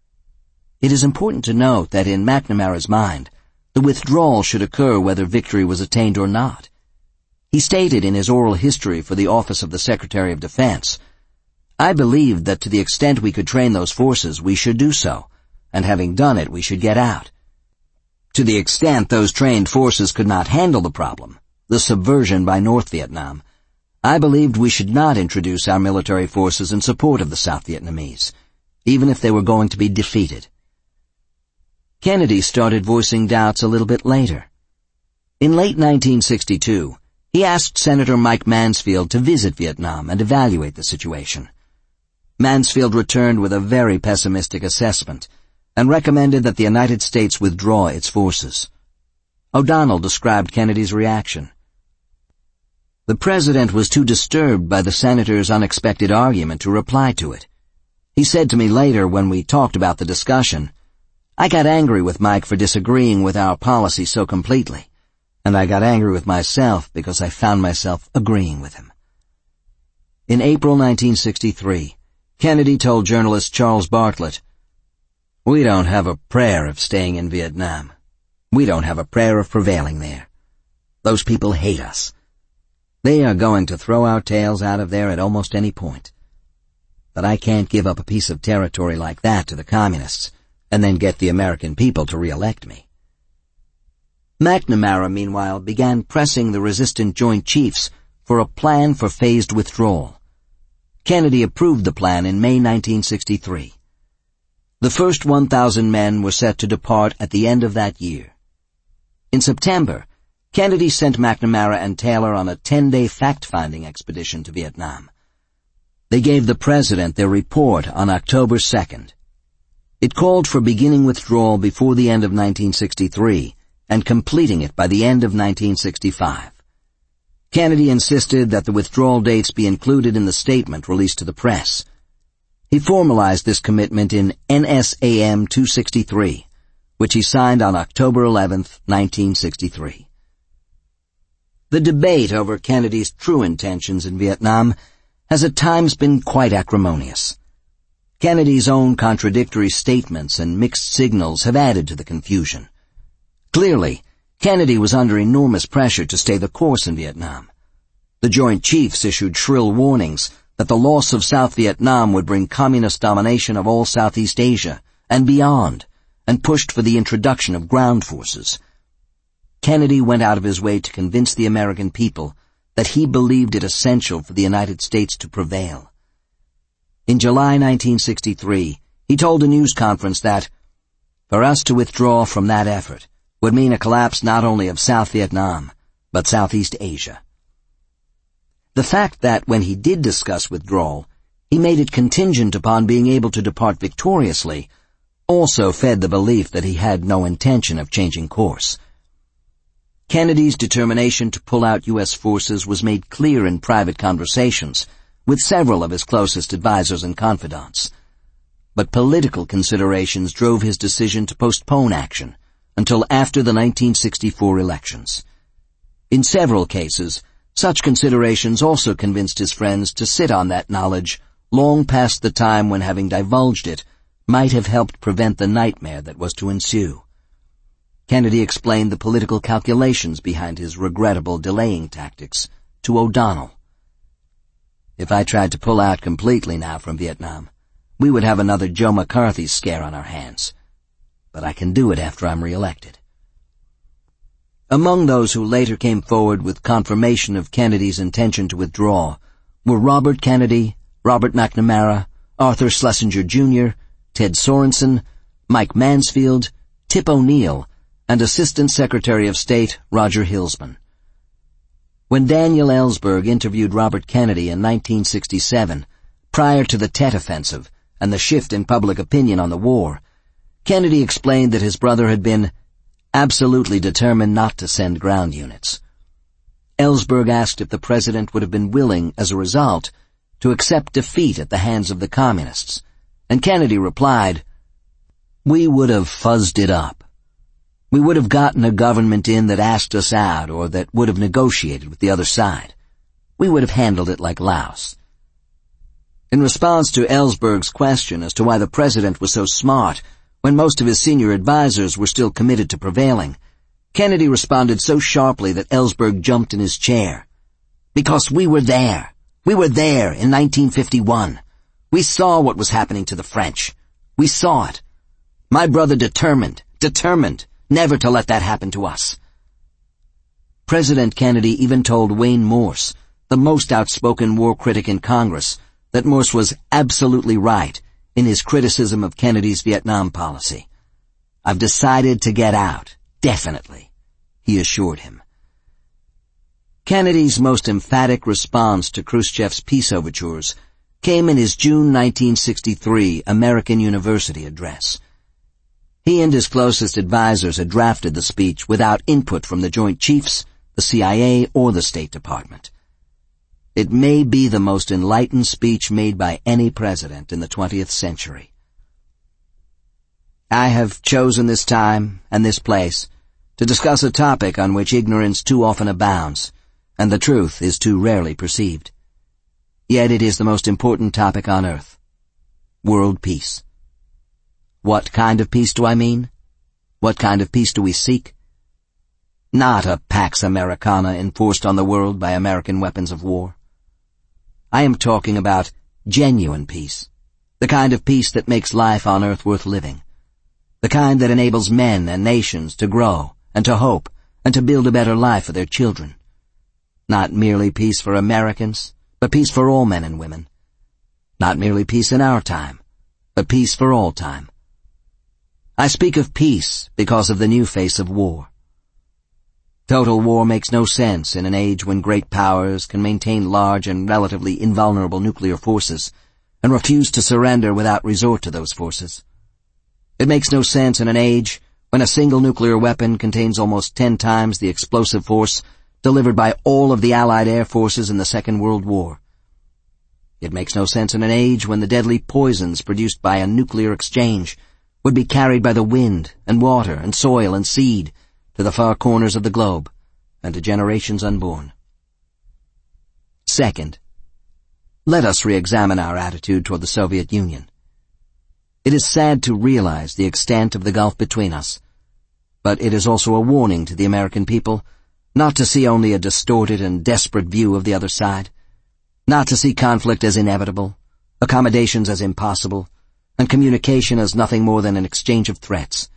S1: It is important to note that in McNamara's mind, the withdrawal should occur whether victory was attained or not. He stated in his oral history for the Office of the Secretary of Defense, "I believed that to the extent we could train those forces, we should do so, and having done it, we should get out. To the extent those trained forces could not handle the problem, the subversion by North Vietnam, I believed we should not introduce our military forces in support of the South Vietnamese, even if they were going to be defeated." Kennedy started voicing doubts a little bit later. In late nineteen sixty-two, he asked Senator Mike Mansfield to visit Vietnam and evaluate the situation. Mansfield returned with a very pessimistic assessment and recommended that the United States withdraw its forces. O'Donnell described Kennedy's reaction. "The President was too disturbed by the Senator's unexpected argument to reply to it. He said to me later when we talked about the discussion, 'I got angry with Mike for disagreeing with our policy so completely, and I got angry with myself because I found myself agreeing with him.'" In April nineteen sixty-three, Kennedy told journalist Charles Bartlett, "We don't have a prayer of staying in Vietnam. We don't have a prayer of prevailing there. Those people hate us. They are going to throw our tails out of there at almost any point. But I can't give up a piece of territory like that to the communists and then get the American people to re-elect me." McNamara, meanwhile, began pressing the resistant Joint Chiefs for a plan for phased withdrawal. Kennedy approved the plan in May nineteen sixty-three. The first one thousand men were set to depart at the end of that year. In September, Kennedy sent McNamara and Taylor on a ten-day fact-finding expedition to Vietnam. They gave the President their report on October second. It called for beginning withdrawal before the end of nineteen sixty-three and completing it by the end of nineteen sixty-five. Kennedy insisted that the withdrawal dates be included in the statement released to the press. He formalized this commitment in N S A M two sixty-three, which he signed on October eleventh, nineteen sixty-three. The debate over Kennedy's true intentions in Vietnam has at times been quite acrimonious. Kennedy's own contradictory statements and mixed signals have added to the confusion. Clearly, Kennedy was under enormous pressure to stay the course in Vietnam. The Joint Chiefs issued shrill warnings that the loss of South Vietnam would bring communist domination of all Southeast Asia and beyond, and pushed for the introduction of ground forces. Kennedy went out of his way to convince the American people that he believed it essential for the United States to prevail. In July nineteen sixty-three, he told a news conference that, for us to withdraw from that effort would mean a collapse not only of South Vietnam, but Southeast Asia. The fact that when he did discuss withdrawal, he made it contingent upon being able to depart victoriously also fed the belief that he had no intention of changing course. Kennedy's determination to pull out U S forces was made clear in private conversations with several of his closest advisers and confidants. But political considerations drove his decision to postpone action until after the nineteen sixty-four elections. In several cases, such considerations also convinced his friends to sit on that knowledge long past the time when having divulged it might have helped prevent the nightmare that was to ensue. Kennedy explained the political calculations behind his regrettable delaying tactics to O'Donnell. If I tried to pull out completely now from Vietnam, we would have another Joe McCarthy scare on our hands. But I can do it after I'm reelected. Among those who later came forward with confirmation of Kennedy's intention to withdraw were Robert Kennedy, Robert McNamara, Arthur Schlesinger Junior, Ted Sorensen, Mike Mansfield, Tip O'Neill, and Assistant Secretary of State Roger Hilsman. When Daniel Ellsberg interviewed Robert Kennedy in nineteen sixty-seven, prior to the Tet Offensive and the shift in public opinion on the war, Kennedy explained that his brother had been absolutely determined not to send ground units. Ellsberg asked if the president would have been willing, as a result, to accept defeat at the hands of the communists, and Kennedy replied, "We would have fuzzed it up. We would have gotten a government in that asked us out or that would have negotiated with the other side. We would have handled it like Laos." In response to Ellsberg's question as to why the president was so smart when most of his senior advisers were still committed to prevailing, Kennedy responded so sharply that Ellsberg jumped in his chair. "Because we were there. We were there in nineteen fifty-one. We saw what was happening to the French. We saw it. My brother determined, determined, never to let that happen to us." President Kennedy even told Wayne Morse, the most outspoken war critic in Congress, that Morse was absolutely right in his criticism of Kennedy's Vietnam policy. "I've decided to get out, definitely," he assured him. Kennedy's most emphatic response to Khrushchev's peace overtures came in his June nineteen sixty-three American University address. He and his closest advisers had drafted the speech without input from the Joint Chiefs, the C I A, or the State Department. It may be the most enlightened speech made by any president in the twentieth century. "I have chosen this time and this place to discuss a topic on which ignorance too often abounds, and the truth is too rarely perceived. Yet it is the most important topic on earth. World peace. What kind of peace do I mean? What kind of peace do we seek? Not a Pax Americana enforced on the world by American weapons of war. I am talking about genuine peace, the kind of peace that makes life on earth worth living, the kind that enables men and nations to grow and to hope and to build a better life for their children. Not merely peace for Americans, but peace for all men and women. Not merely peace in our time, but peace for all time. I speak of peace because of the new face of war. Total war makes no sense in an age when great powers can maintain large and relatively invulnerable nuclear forces and refuse to surrender without resort to those forces. It makes no sense in an age when a single nuclear weapon contains almost ten times the explosive force delivered by all of the Allied air forces in the Second World War. It makes no sense in an age when the deadly poisons produced by a nuclear exchange would be carried by the wind and water and soil and seed to the far corners of the globe and to generations unborn. Second, let us re-examine our attitude toward the Soviet Union. It is sad to realize the extent of the gulf between us, but it is also a warning to the American people not to see only a distorted and desperate view of the other side, not to see conflict as inevitable, accommodations as impossible, and communication as nothing more than an exchange of threats.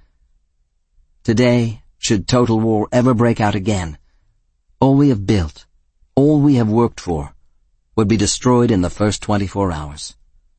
S1: Today, should total war ever break out again, all we have built, all we have worked for, would be destroyed in the first twenty-four hours.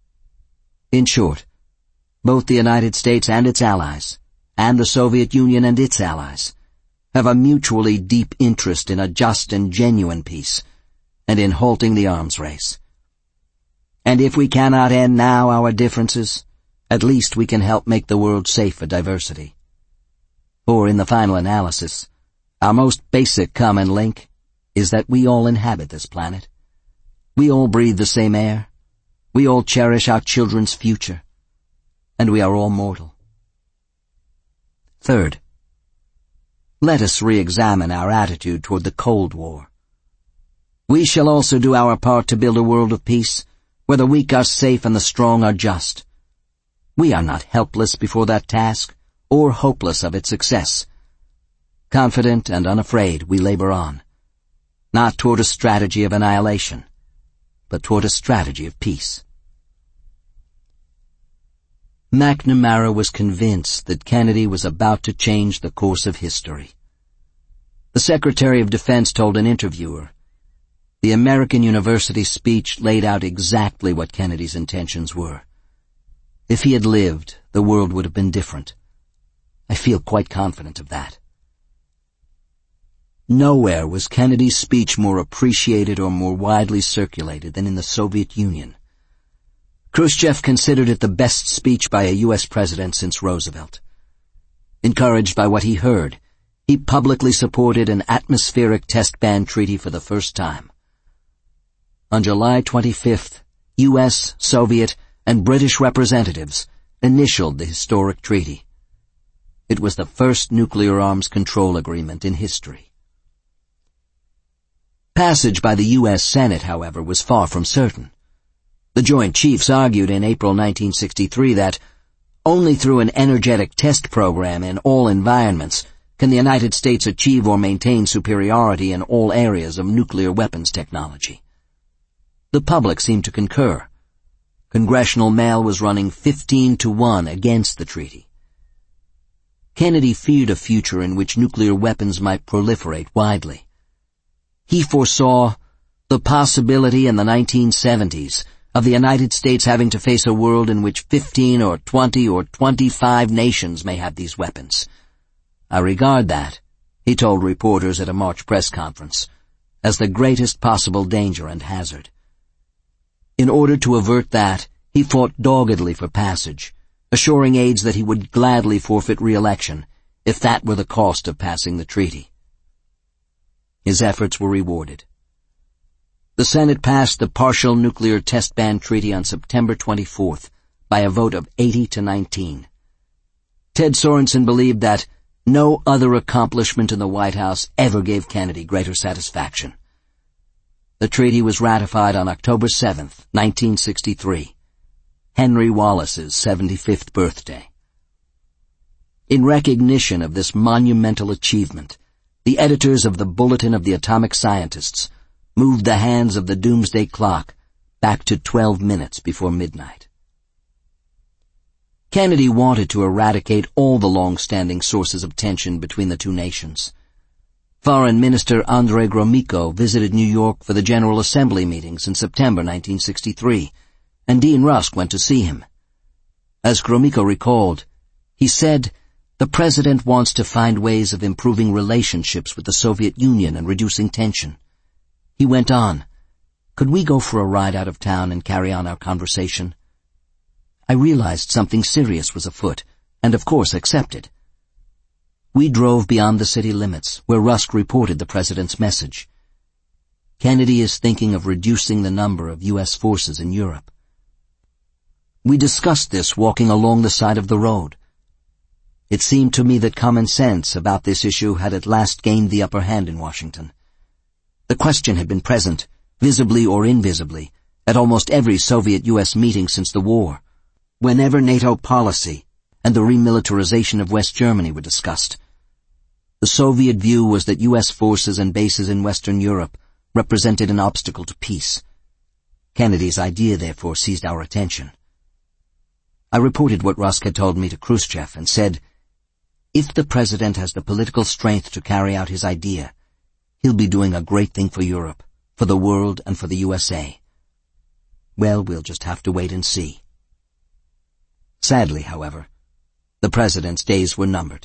S1: In short, both the United States and its allies, and the Soviet Union and its allies, have a mutually deep interest in a just and genuine peace, and in halting the arms race. And if we cannot end now our differences, at least we can help make the world safe for diversity. For in the final analysis, our most basic common link is that we all inhabit this planet. We all breathe the same air. We all cherish our children's future. And we are all mortal. Third, let us re-examine our attitude toward the Cold War. We shall also do our part to build a world of peace, where the weak are safe and the strong are just. We are not helpless before that task, or hopeless of its success. Confident and unafraid, we labor on, not toward a strategy of annihilation, but toward a strategy of peace. McNamara was convinced that Kennedy was about to change the course of history. The Secretary of Defense told an interviewer, "The American University speech laid out exactly what Kennedy's intentions were. If he had lived, the world would have been different. I feel quite confident of that." Nowhere was Kennedy's speech more appreciated or more widely circulated than in the Soviet Union. Khrushchev considered it the best speech by a U S president since Roosevelt. Encouraged by what he heard, he publicly supported an atmospheric test ban treaty for the first time. On July twenty-fifth, U S, Soviet, and British representatives initialed the historic treaty. It was the first nuclear arms control agreement in history. Passage by the U S Senate, however, was far from certain. The Joint Chiefs argued in April nineteen sixty-three that only through an energetic test program in all environments can the United States achieve or maintain superiority in all areas of nuclear weapons technology. The public seemed to concur. Congressional mail was running fifteen to one against the treaty. Kennedy feared a future in which nuclear weapons might proliferate widely. He foresaw the possibility in the nineteen seventies of the United States having to face a world in which fifteen or twenty or twenty-five nations may have these weapons. "I regard that," he told reporters at a March press conference, "as the greatest possible danger and hazard." In order to avert that, he fought doggedly for passage, assuring aides that he would gladly forfeit re-election if that were the cost of passing the treaty. His efforts were rewarded. The Senate passed the Partial Nuclear Test Ban Treaty on September twenty-fourth by a vote of eighty to nineteen. Ted Sorensen believed that no other accomplishment in the White House ever gave Kennedy greater satisfaction. The treaty was ratified on October seventh, nineteen sixty-three, Henry Wallace's seventy-fifth birthday. In recognition of this monumental achievement, the editors of the Bulletin of the Atomic Scientists moved the hands of the doomsday clock back to twelve minutes before midnight. Kennedy wanted to eradicate all the long-standing sources of tension between the two nations. Foreign Minister Andrei Gromyko visited New York for the General Assembly meetings in September nineteen sixty-three, and Dean Rusk went to see him. As Gromyko recalled, he said The President wants to find ways of improving relationships with the Soviet Union and reducing tension. He went on, "Could we go for a ride out of town and carry on our conversation?" I realized something serious was afoot, and of course accepted. We drove beyond the city limits, where Rusk reported the President's message. Kennedy is thinking of reducing the number of U S forces in Europe. We discussed this walking along the side of the road. It seemed to me that common sense about this issue had at last gained the upper hand in Washington. The question had been present, visibly or invisibly, at almost every Soviet-U S meeting since the war, whenever NATO policy and the remilitarization of West Germany were discussed. The Soviet view was that U S forces and bases in Western Europe represented an obstacle to peace. Kennedy's idea, therefore, seized our attention. I reported what Rusk had told me to Khrushchev and said, "If the President has the political strength to carry out his idea, he'll be doing a great thing for Europe, for the world, and for the U S A. Well, we'll just have to wait and see." Sadly, however, the President's days were numbered.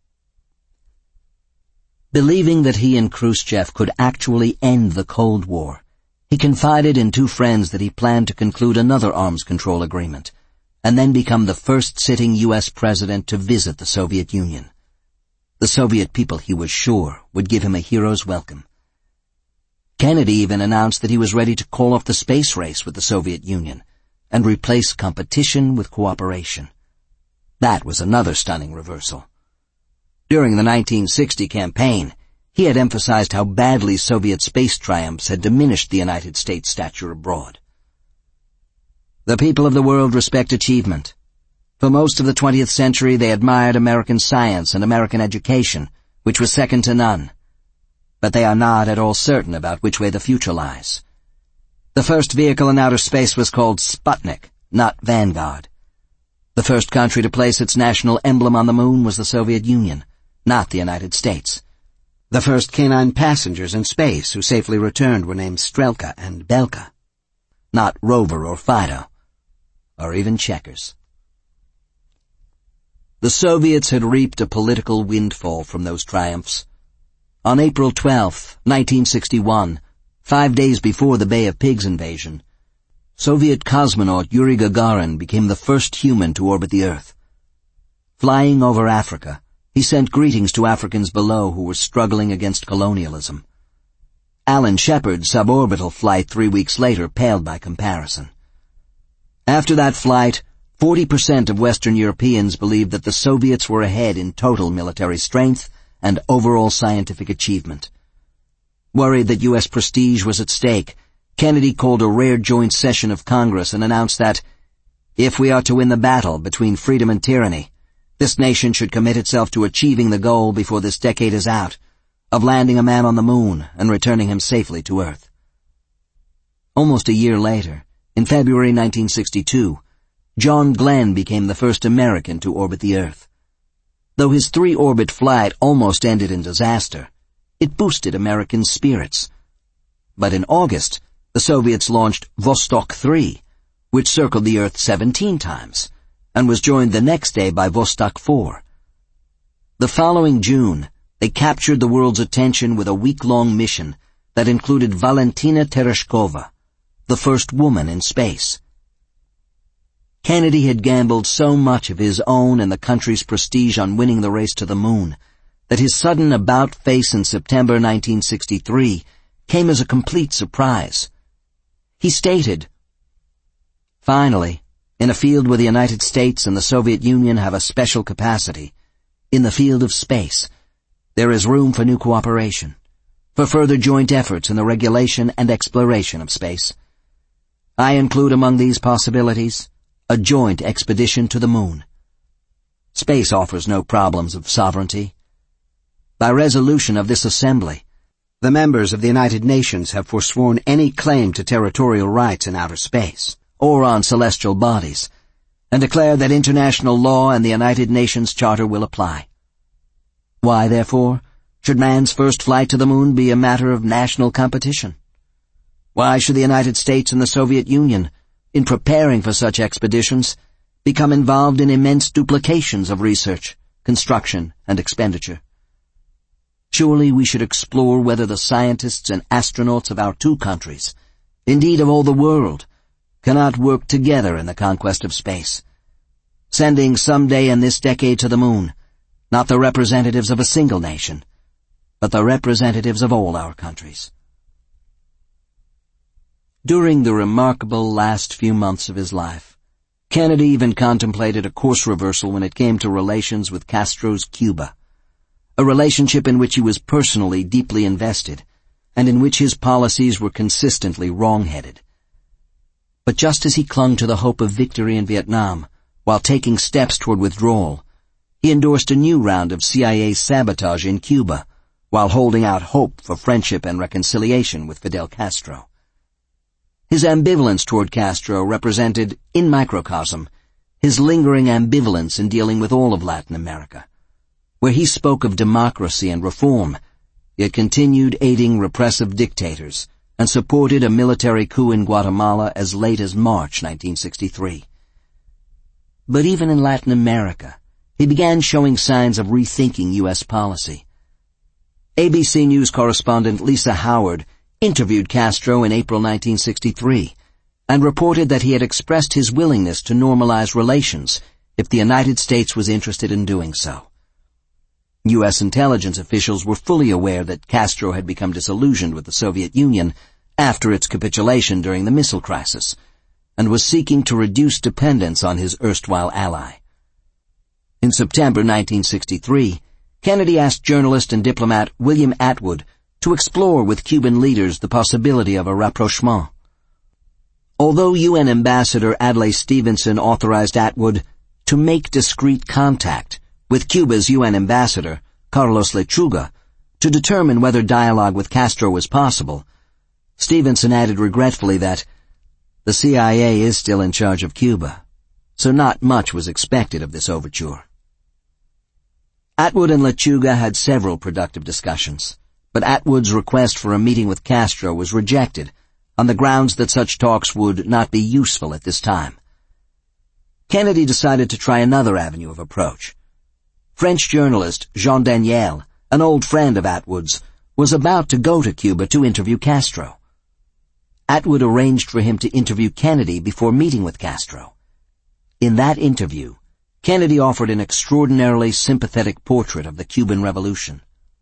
S1: Believing that he and Khrushchev could actually end the Cold War, he confided in two friends that he planned to conclude another arms control agreement, and then become the first sitting U S president to visit the Soviet Union. The Soviet people, he was sure, would give him a hero's welcome. Kennedy even announced that he was ready to call off the space race with the Soviet Union and replace competition with cooperation. That was another stunning reversal. During the nineteen sixty campaign, he had emphasized how badly Soviet space triumphs had diminished the United States' stature abroad. The people of the world respect achievement. For most of the twentieth century they admired American science and American education, which was second to none. But they are not at all certain about which way the future lies. The first vehicle in outer space was called Sputnik, not Vanguard. The first country to place its national emblem on the moon was the Soviet Union, not the United States. The first canine passengers in space who safely returned were named Strelka and Belka, not Rover or Fido, or even Checkers. The Soviets had reaped a political windfall from those triumphs. On April twelfth, nineteen sixty-one, five days before the Bay of Pigs invasion, Soviet cosmonaut Yuri Gagarin became the first human to orbit the Earth. Flying over Africa, he sent greetings to Africans below who were struggling against colonialism. Alan Shepard's suborbital flight three weeks later paled by comparison. After that flight, forty percent of Western Europeans believed that the Soviets were ahead in total military strength and overall scientific achievement. Worried that U S prestige was at stake, Kennedy called a rare joint session of Congress and announced that, "If we are to win the battle between freedom and tyranny, this nation should commit itself to achieving the goal before this decade is out, of landing a man on the moon and returning him safely to Earth." Almost a year later, in February nineteen sixty-two, John Glenn became the first American to orbit the Earth. Though his three-orbit flight almost ended in disaster, it boosted American spirits. But in August, the Soviets launched Vostok three, which circled the Earth seventeen times, and was joined the next day by Vostok four. The following June, they captured the world's attention with a week-long mission that included Valentina Tereshkova, the first woman in space. Kennedy had gambled so much of his own and the country's prestige on winning the race to the moon that his sudden about-face in September nineteen sixty-three came as a complete surprise. He stated, "Finally, in a field where the United States and the Soviet Union have a special capacity, in the field of space, there is room for new cooperation, for further joint efforts in the regulation and exploration of space. I include among these possibilities a joint expedition to the moon. Space offers no problems of sovereignty. By resolution of this Assembly, the members of the United Nations have forsworn any claim to territorial rights in outer space, or on celestial bodies, and declare that international law and the United Nations Charter will apply. Why, therefore, should man's first flight to the moon be a matter of national competition? Why should the United States and the Soviet Union, in preparing for such expeditions, become involved in immense duplications of research, construction, and expenditure. Surely we should explore whether the scientists and astronauts of our two countries, indeed of all the world, cannot work together in the conquest of space, sending someday in this decade to the moon not the representatives of a single nation, but the representatives of all our countries. During the remarkable last few months of his life, Kennedy even contemplated a course reversal when it came to relations with Castro's Cuba, a relationship in which he was personally deeply invested, and in which his policies were consistently wrong-headed. But just as he clung to the hope of victory in Vietnam, while taking steps toward withdrawal, he endorsed a new round of C I A sabotage in Cuba, while holding out hope for friendship and reconciliation with Fidel Castro. His ambivalence toward Castro represented, in microcosm, his lingering ambivalence in dealing with all of Latin America, where he spoke of democracy and reform, yet continued aiding repressive dictators and supported a military coup in Guatemala as late as March nineteen sixty-three. But even in Latin America, he began showing signs of rethinking U S policy. A B C News correspondent Lisa Howard interviewed Castro in April nineteen sixty-three and reported that he had expressed his willingness to normalize relations if the United States was interested in doing so. U S intelligence officials were fully aware that Castro had become disillusioned with the Soviet Union after its capitulation during the missile crisis, and was seeking to reduce dependence on his erstwhile ally. In September nineteen sixty-three, Kennedy asked journalist and diplomat William Atwood to explore with Cuban leaders the possibility of a rapprochement. Although U N Ambassador Adlai Stevenson authorized Atwood to make discreet contact with Cuba's U N ambassador, Carlos Lechuga, to determine whether dialogue with Castro was possible, Stevenson added regretfully that the C I A is still in charge of Cuba, so not much was expected of this overture. Atwood and Lechuga had several productive discussions, but Atwood's request for a meeting with Castro was rejected on the grounds that such talks would not be useful at this time. Kennedy decided to try another avenue of approach. French journalist Jean Daniel, an old friend of Atwood's, was about to go to Cuba to interview Castro. Atwood arranged for him to interview Kennedy before meeting with Castro. In that interview, Kennedy offered an extraordinarily sympathetic portrait of the Cuban Revolution.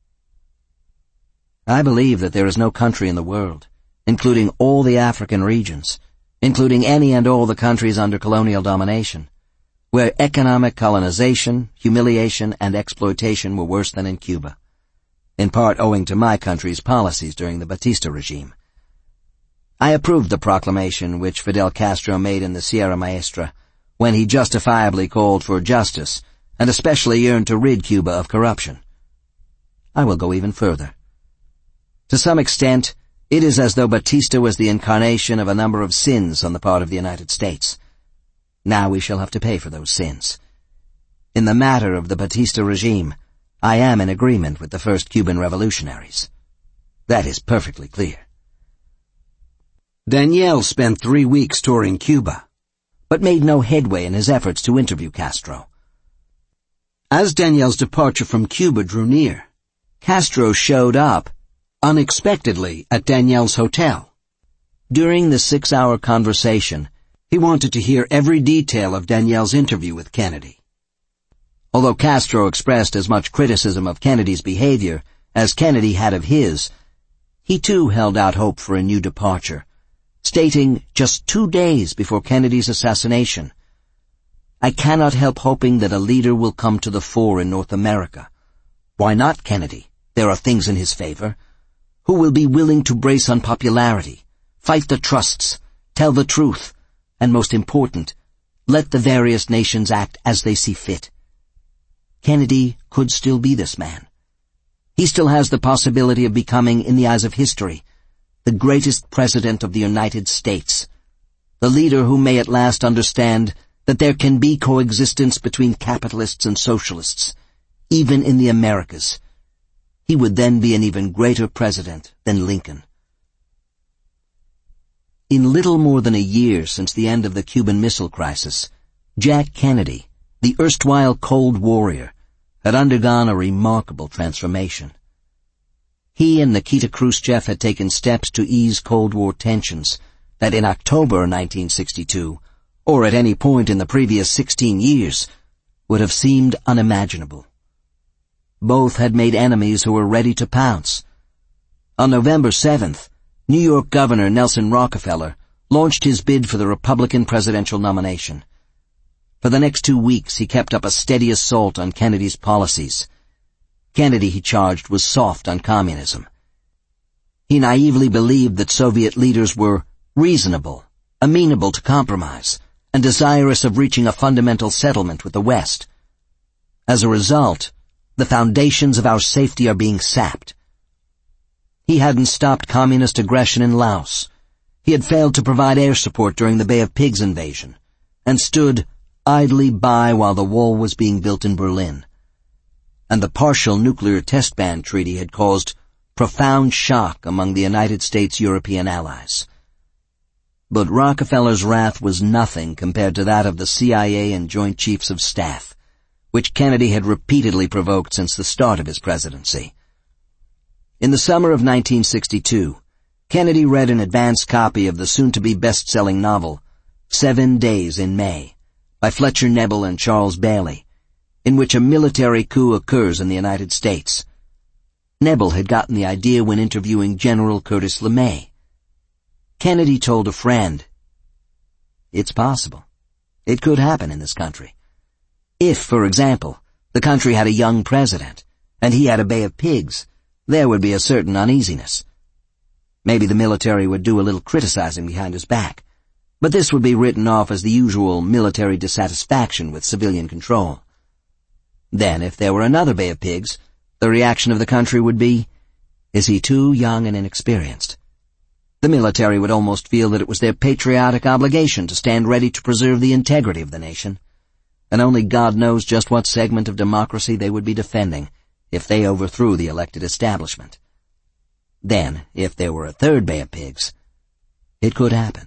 S1: I believe that there is no country in the world, including all the African regions, including any and all the countries under colonial domination, where economic colonization, humiliation, and exploitation were worse than in Cuba, in part owing to my country's policies during the Batista regime. I approved the proclamation which Fidel Castro made in the Sierra Maestra when he justifiably called for justice and especially yearned to rid Cuba of corruption. I will go even further. To some extent, it is as though Batista was the incarnation of a number of sins on the part of the United States. Now we shall have to pay for those sins. In the matter of the Batista regime, I am in agreement with the first Cuban revolutionaries. That is perfectly clear. Daniel spent three weeks touring Cuba, but made no headway in his efforts to interview Castro. As Daniel's departure from Cuba drew near, Castro showed up unexpectedly at Daniel's hotel. During the six-hour conversation, he wanted to hear every detail of Daniel's interview with Kennedy. Although Castro expressed as much criticism of Kennedy's behavior as Kennedy had of his, he too held out hope for a new departure, stating just two days before Kennedy's assassination, "I cannot help hoping that a leader will come to the fore in North America. Why not Kennedy? There are things in his favor. Who will be willing to brace unpopularity, fight the trusts, tell the truth, and most important, let the various nations act as they see fit." Kennedy could still be this man. He still has the possibility of becoming, in the eyes of history, the greatest president of the United States, the leader who may at last understand that there can be coexistence between capitalists and socialists, even in the Americas. He would then be an even greater president than Lincoln. In little more than a year since the end of the Cuban Missile Crisis, Jack Kennedy, the erstwhile Cold Warrior, had undergone a remarkable transformation. He and Nikita Khrushchev had taken steps to ease Cold War tensions that in October nineteen sixty-two, or at any point in the previous sixteen years, would have seemed unimaginable. Both had made enemies who were ready to pounce. On November seventh, New York Governor Nelson Rockefeller launched his bid for the Republican presidential nomination. For the next two weeks, he kept up a steady assault on Kennedy's policies. Kennedy, he charged, was soft on communism. He naively believed that Soviet leaders were reasonable, amenable to compromise, and desirous of reaching a fundamental settlement with the West. As a result, the foundations of our safety are being sapped. He hadn't stopped communist aggression in Laos. He had failed to provide air support during the Bay of Pigs invasion, and stood idly by while the wall was being built in Berlin. And the partial nuclear test ban treaty had caused profound shock among the United States' European allies. But Rockefeller's wrath was nothing compared to that of the C I A and Joint Chiefs of Staff, which Kennedy had repeatedly provoked since the start of his presidency. In the summer of nineteen sixty-two, Kennedy read an advance copy of the soon-to-be best-selling novel, Seven Days in May, by Fletcher Nebel and Charles Bailey, in which a military coup occurs in the United States. Nebel had gotten the idea when interviewing General Curtis LeMay. Kennedy told a friend, "It's possible. It could happen in this country. If, for example, the country had a young president, and he had a Bay of Pigs, there would be a certain uneasiness. Maybe the military would do a little criticizing behind his back, but this would be written off as the usual military dissatisfaction with civilian control. Then, if there were another Bay of Pigs, the reaction of the country would be, is he too young and inexperienced? The military would almost feel that it was their patriotic obligation to stand ready to preserve the integrity of the nation, and only God knows just what segment of democracy they would be defending if they overthrew the elected establishment. Then, if there were a third Bay of Pigs, it could happen."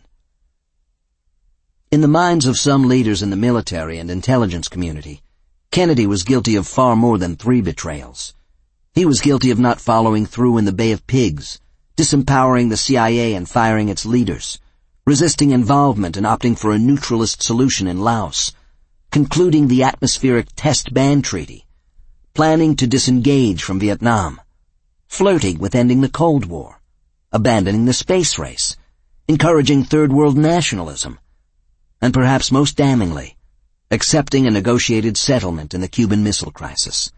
S1: In the minds of some leaders in the military and intelligence community, Kennedy was guilty of far more than three betrayals. He was guilty of not following through in the Bay of Pigs, disempowering the C I A and firing its leaders, resisting involvement and opting for a neutralist solution in Laos, concluding the atmospheric test ban treaty, planning to disengage from Vietnam, flirting with ending the Cold War, abandoning the space race, encouraging third world nationalism, and perhaps most damningly, accepting a negotiated settlement in the Cuban Missile Crisis.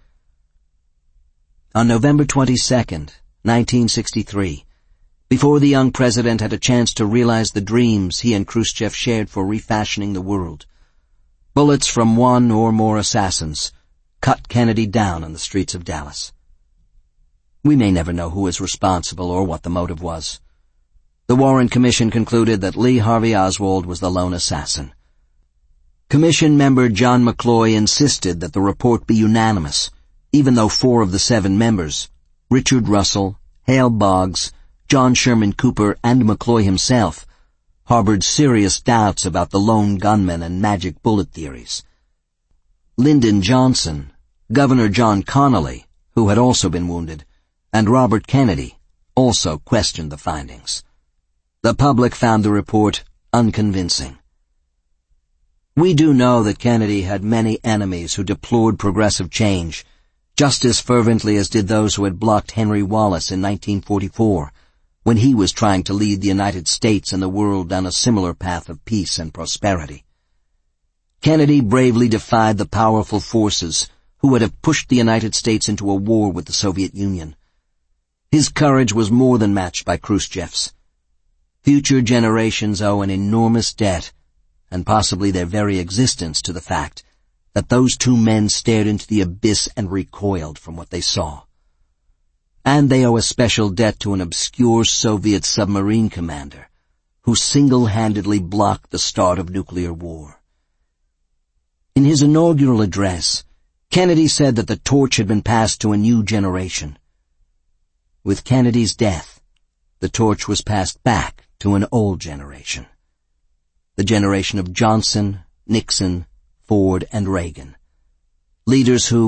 S1: On November twenty-second, nineteen sixty-three, before the young president had a chance to realize the dreams he and Khrushchev shared for refashioning the world, bullets from one or more assassins cut Kennedy down on the streets of Dallas. We may never know who is responsible or what the motive was. The Warren Commission concluded that Lee Harvey Oswald was the lone assassin. Commission member John McCloy insisted that the report be unanimous, even though four of the seven members, Richard Russell, Hale Boggs, John Sherman Cooper, and McCloy himself, harbored serious doubts about the lone gunman and magic bullet theories. Lyndon Johnson, Governor John Connally, who had also been wounded, and Robert Kennedy also questioned the findings. The public found the report unconvincing. We do know that Kennedy had many enemies who deplored progressive change, just as fervently as did those who had blocked Henry Wallace in nineteen forty-four, when he was trying to lead the United States and the world down a similar path of peace and prosperity. Kennedy bravely defied the powerful forces who would have pushed the United States into a war with the Soviet Union. His courage was more than matched by Khrushchev's. Future generations owe an enormous debt, and possibly their very existence, to the fact that those two men stared into the abyss and recoiled from what they saw. And they owe a special debt to an obscure Soviet submarine commander who single-handedly blocked the start of nuclear war. In his inaugural address, Kennedy said that the torch had been passed to a new generation. With Kennedy's death, the torch was passed back to an old generation. The generation of Johnson, Nixon, Ford, and Reagan. Leaders who,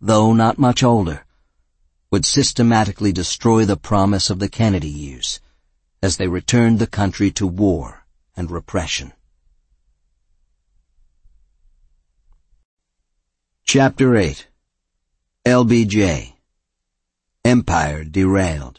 S1: though not much older, would systematically destroy the promise of the Kennedy years as they returned the country to war and repression. Chapter eight. L B J. Empire Derailed.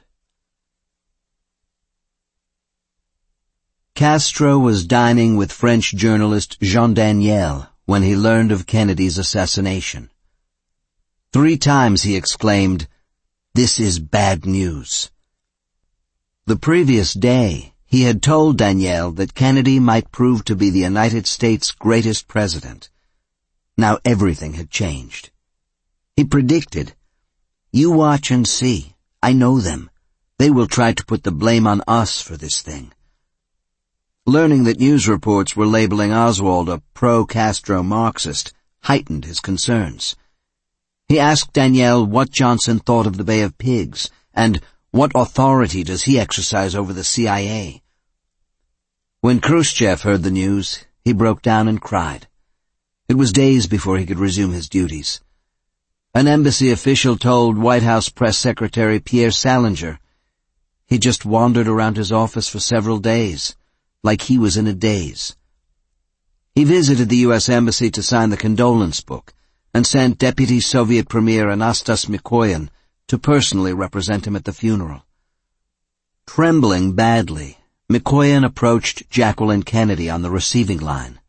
S1: Castro was dining with French journalist Jean Daniel when he learned of Kennedy's assassination. Three times he exclaimed, "This is bad news." The previous day, he had told Daniel that Kennedy might prove to be the United States' greatest president. Now everything had changed. He predicted, "You watch and see. I know them. They will try to put the blame on us for this thing." Learning that news reports were labeling Oswald a pro-Castro Marxist heightened his concerns. He asked Daniel what Johnson thought of the Bay of Pigs, and what authority does he exercise over the C I A. When Khrushchev heard the news, he broke down and cried. It was days before he could resume his duties. An embassy official told White House Press Secretary Pierre Salinger he just wandered around his office for several days, like he was in a daze. He visited the U S Embassy to sign the condolence book and sent Deputy Soviet Premier Anastas Mikoyan to personally represent him at the funeral. Trembling badly, Mikoyan approached Jacqueline Kennedy on the receiving line.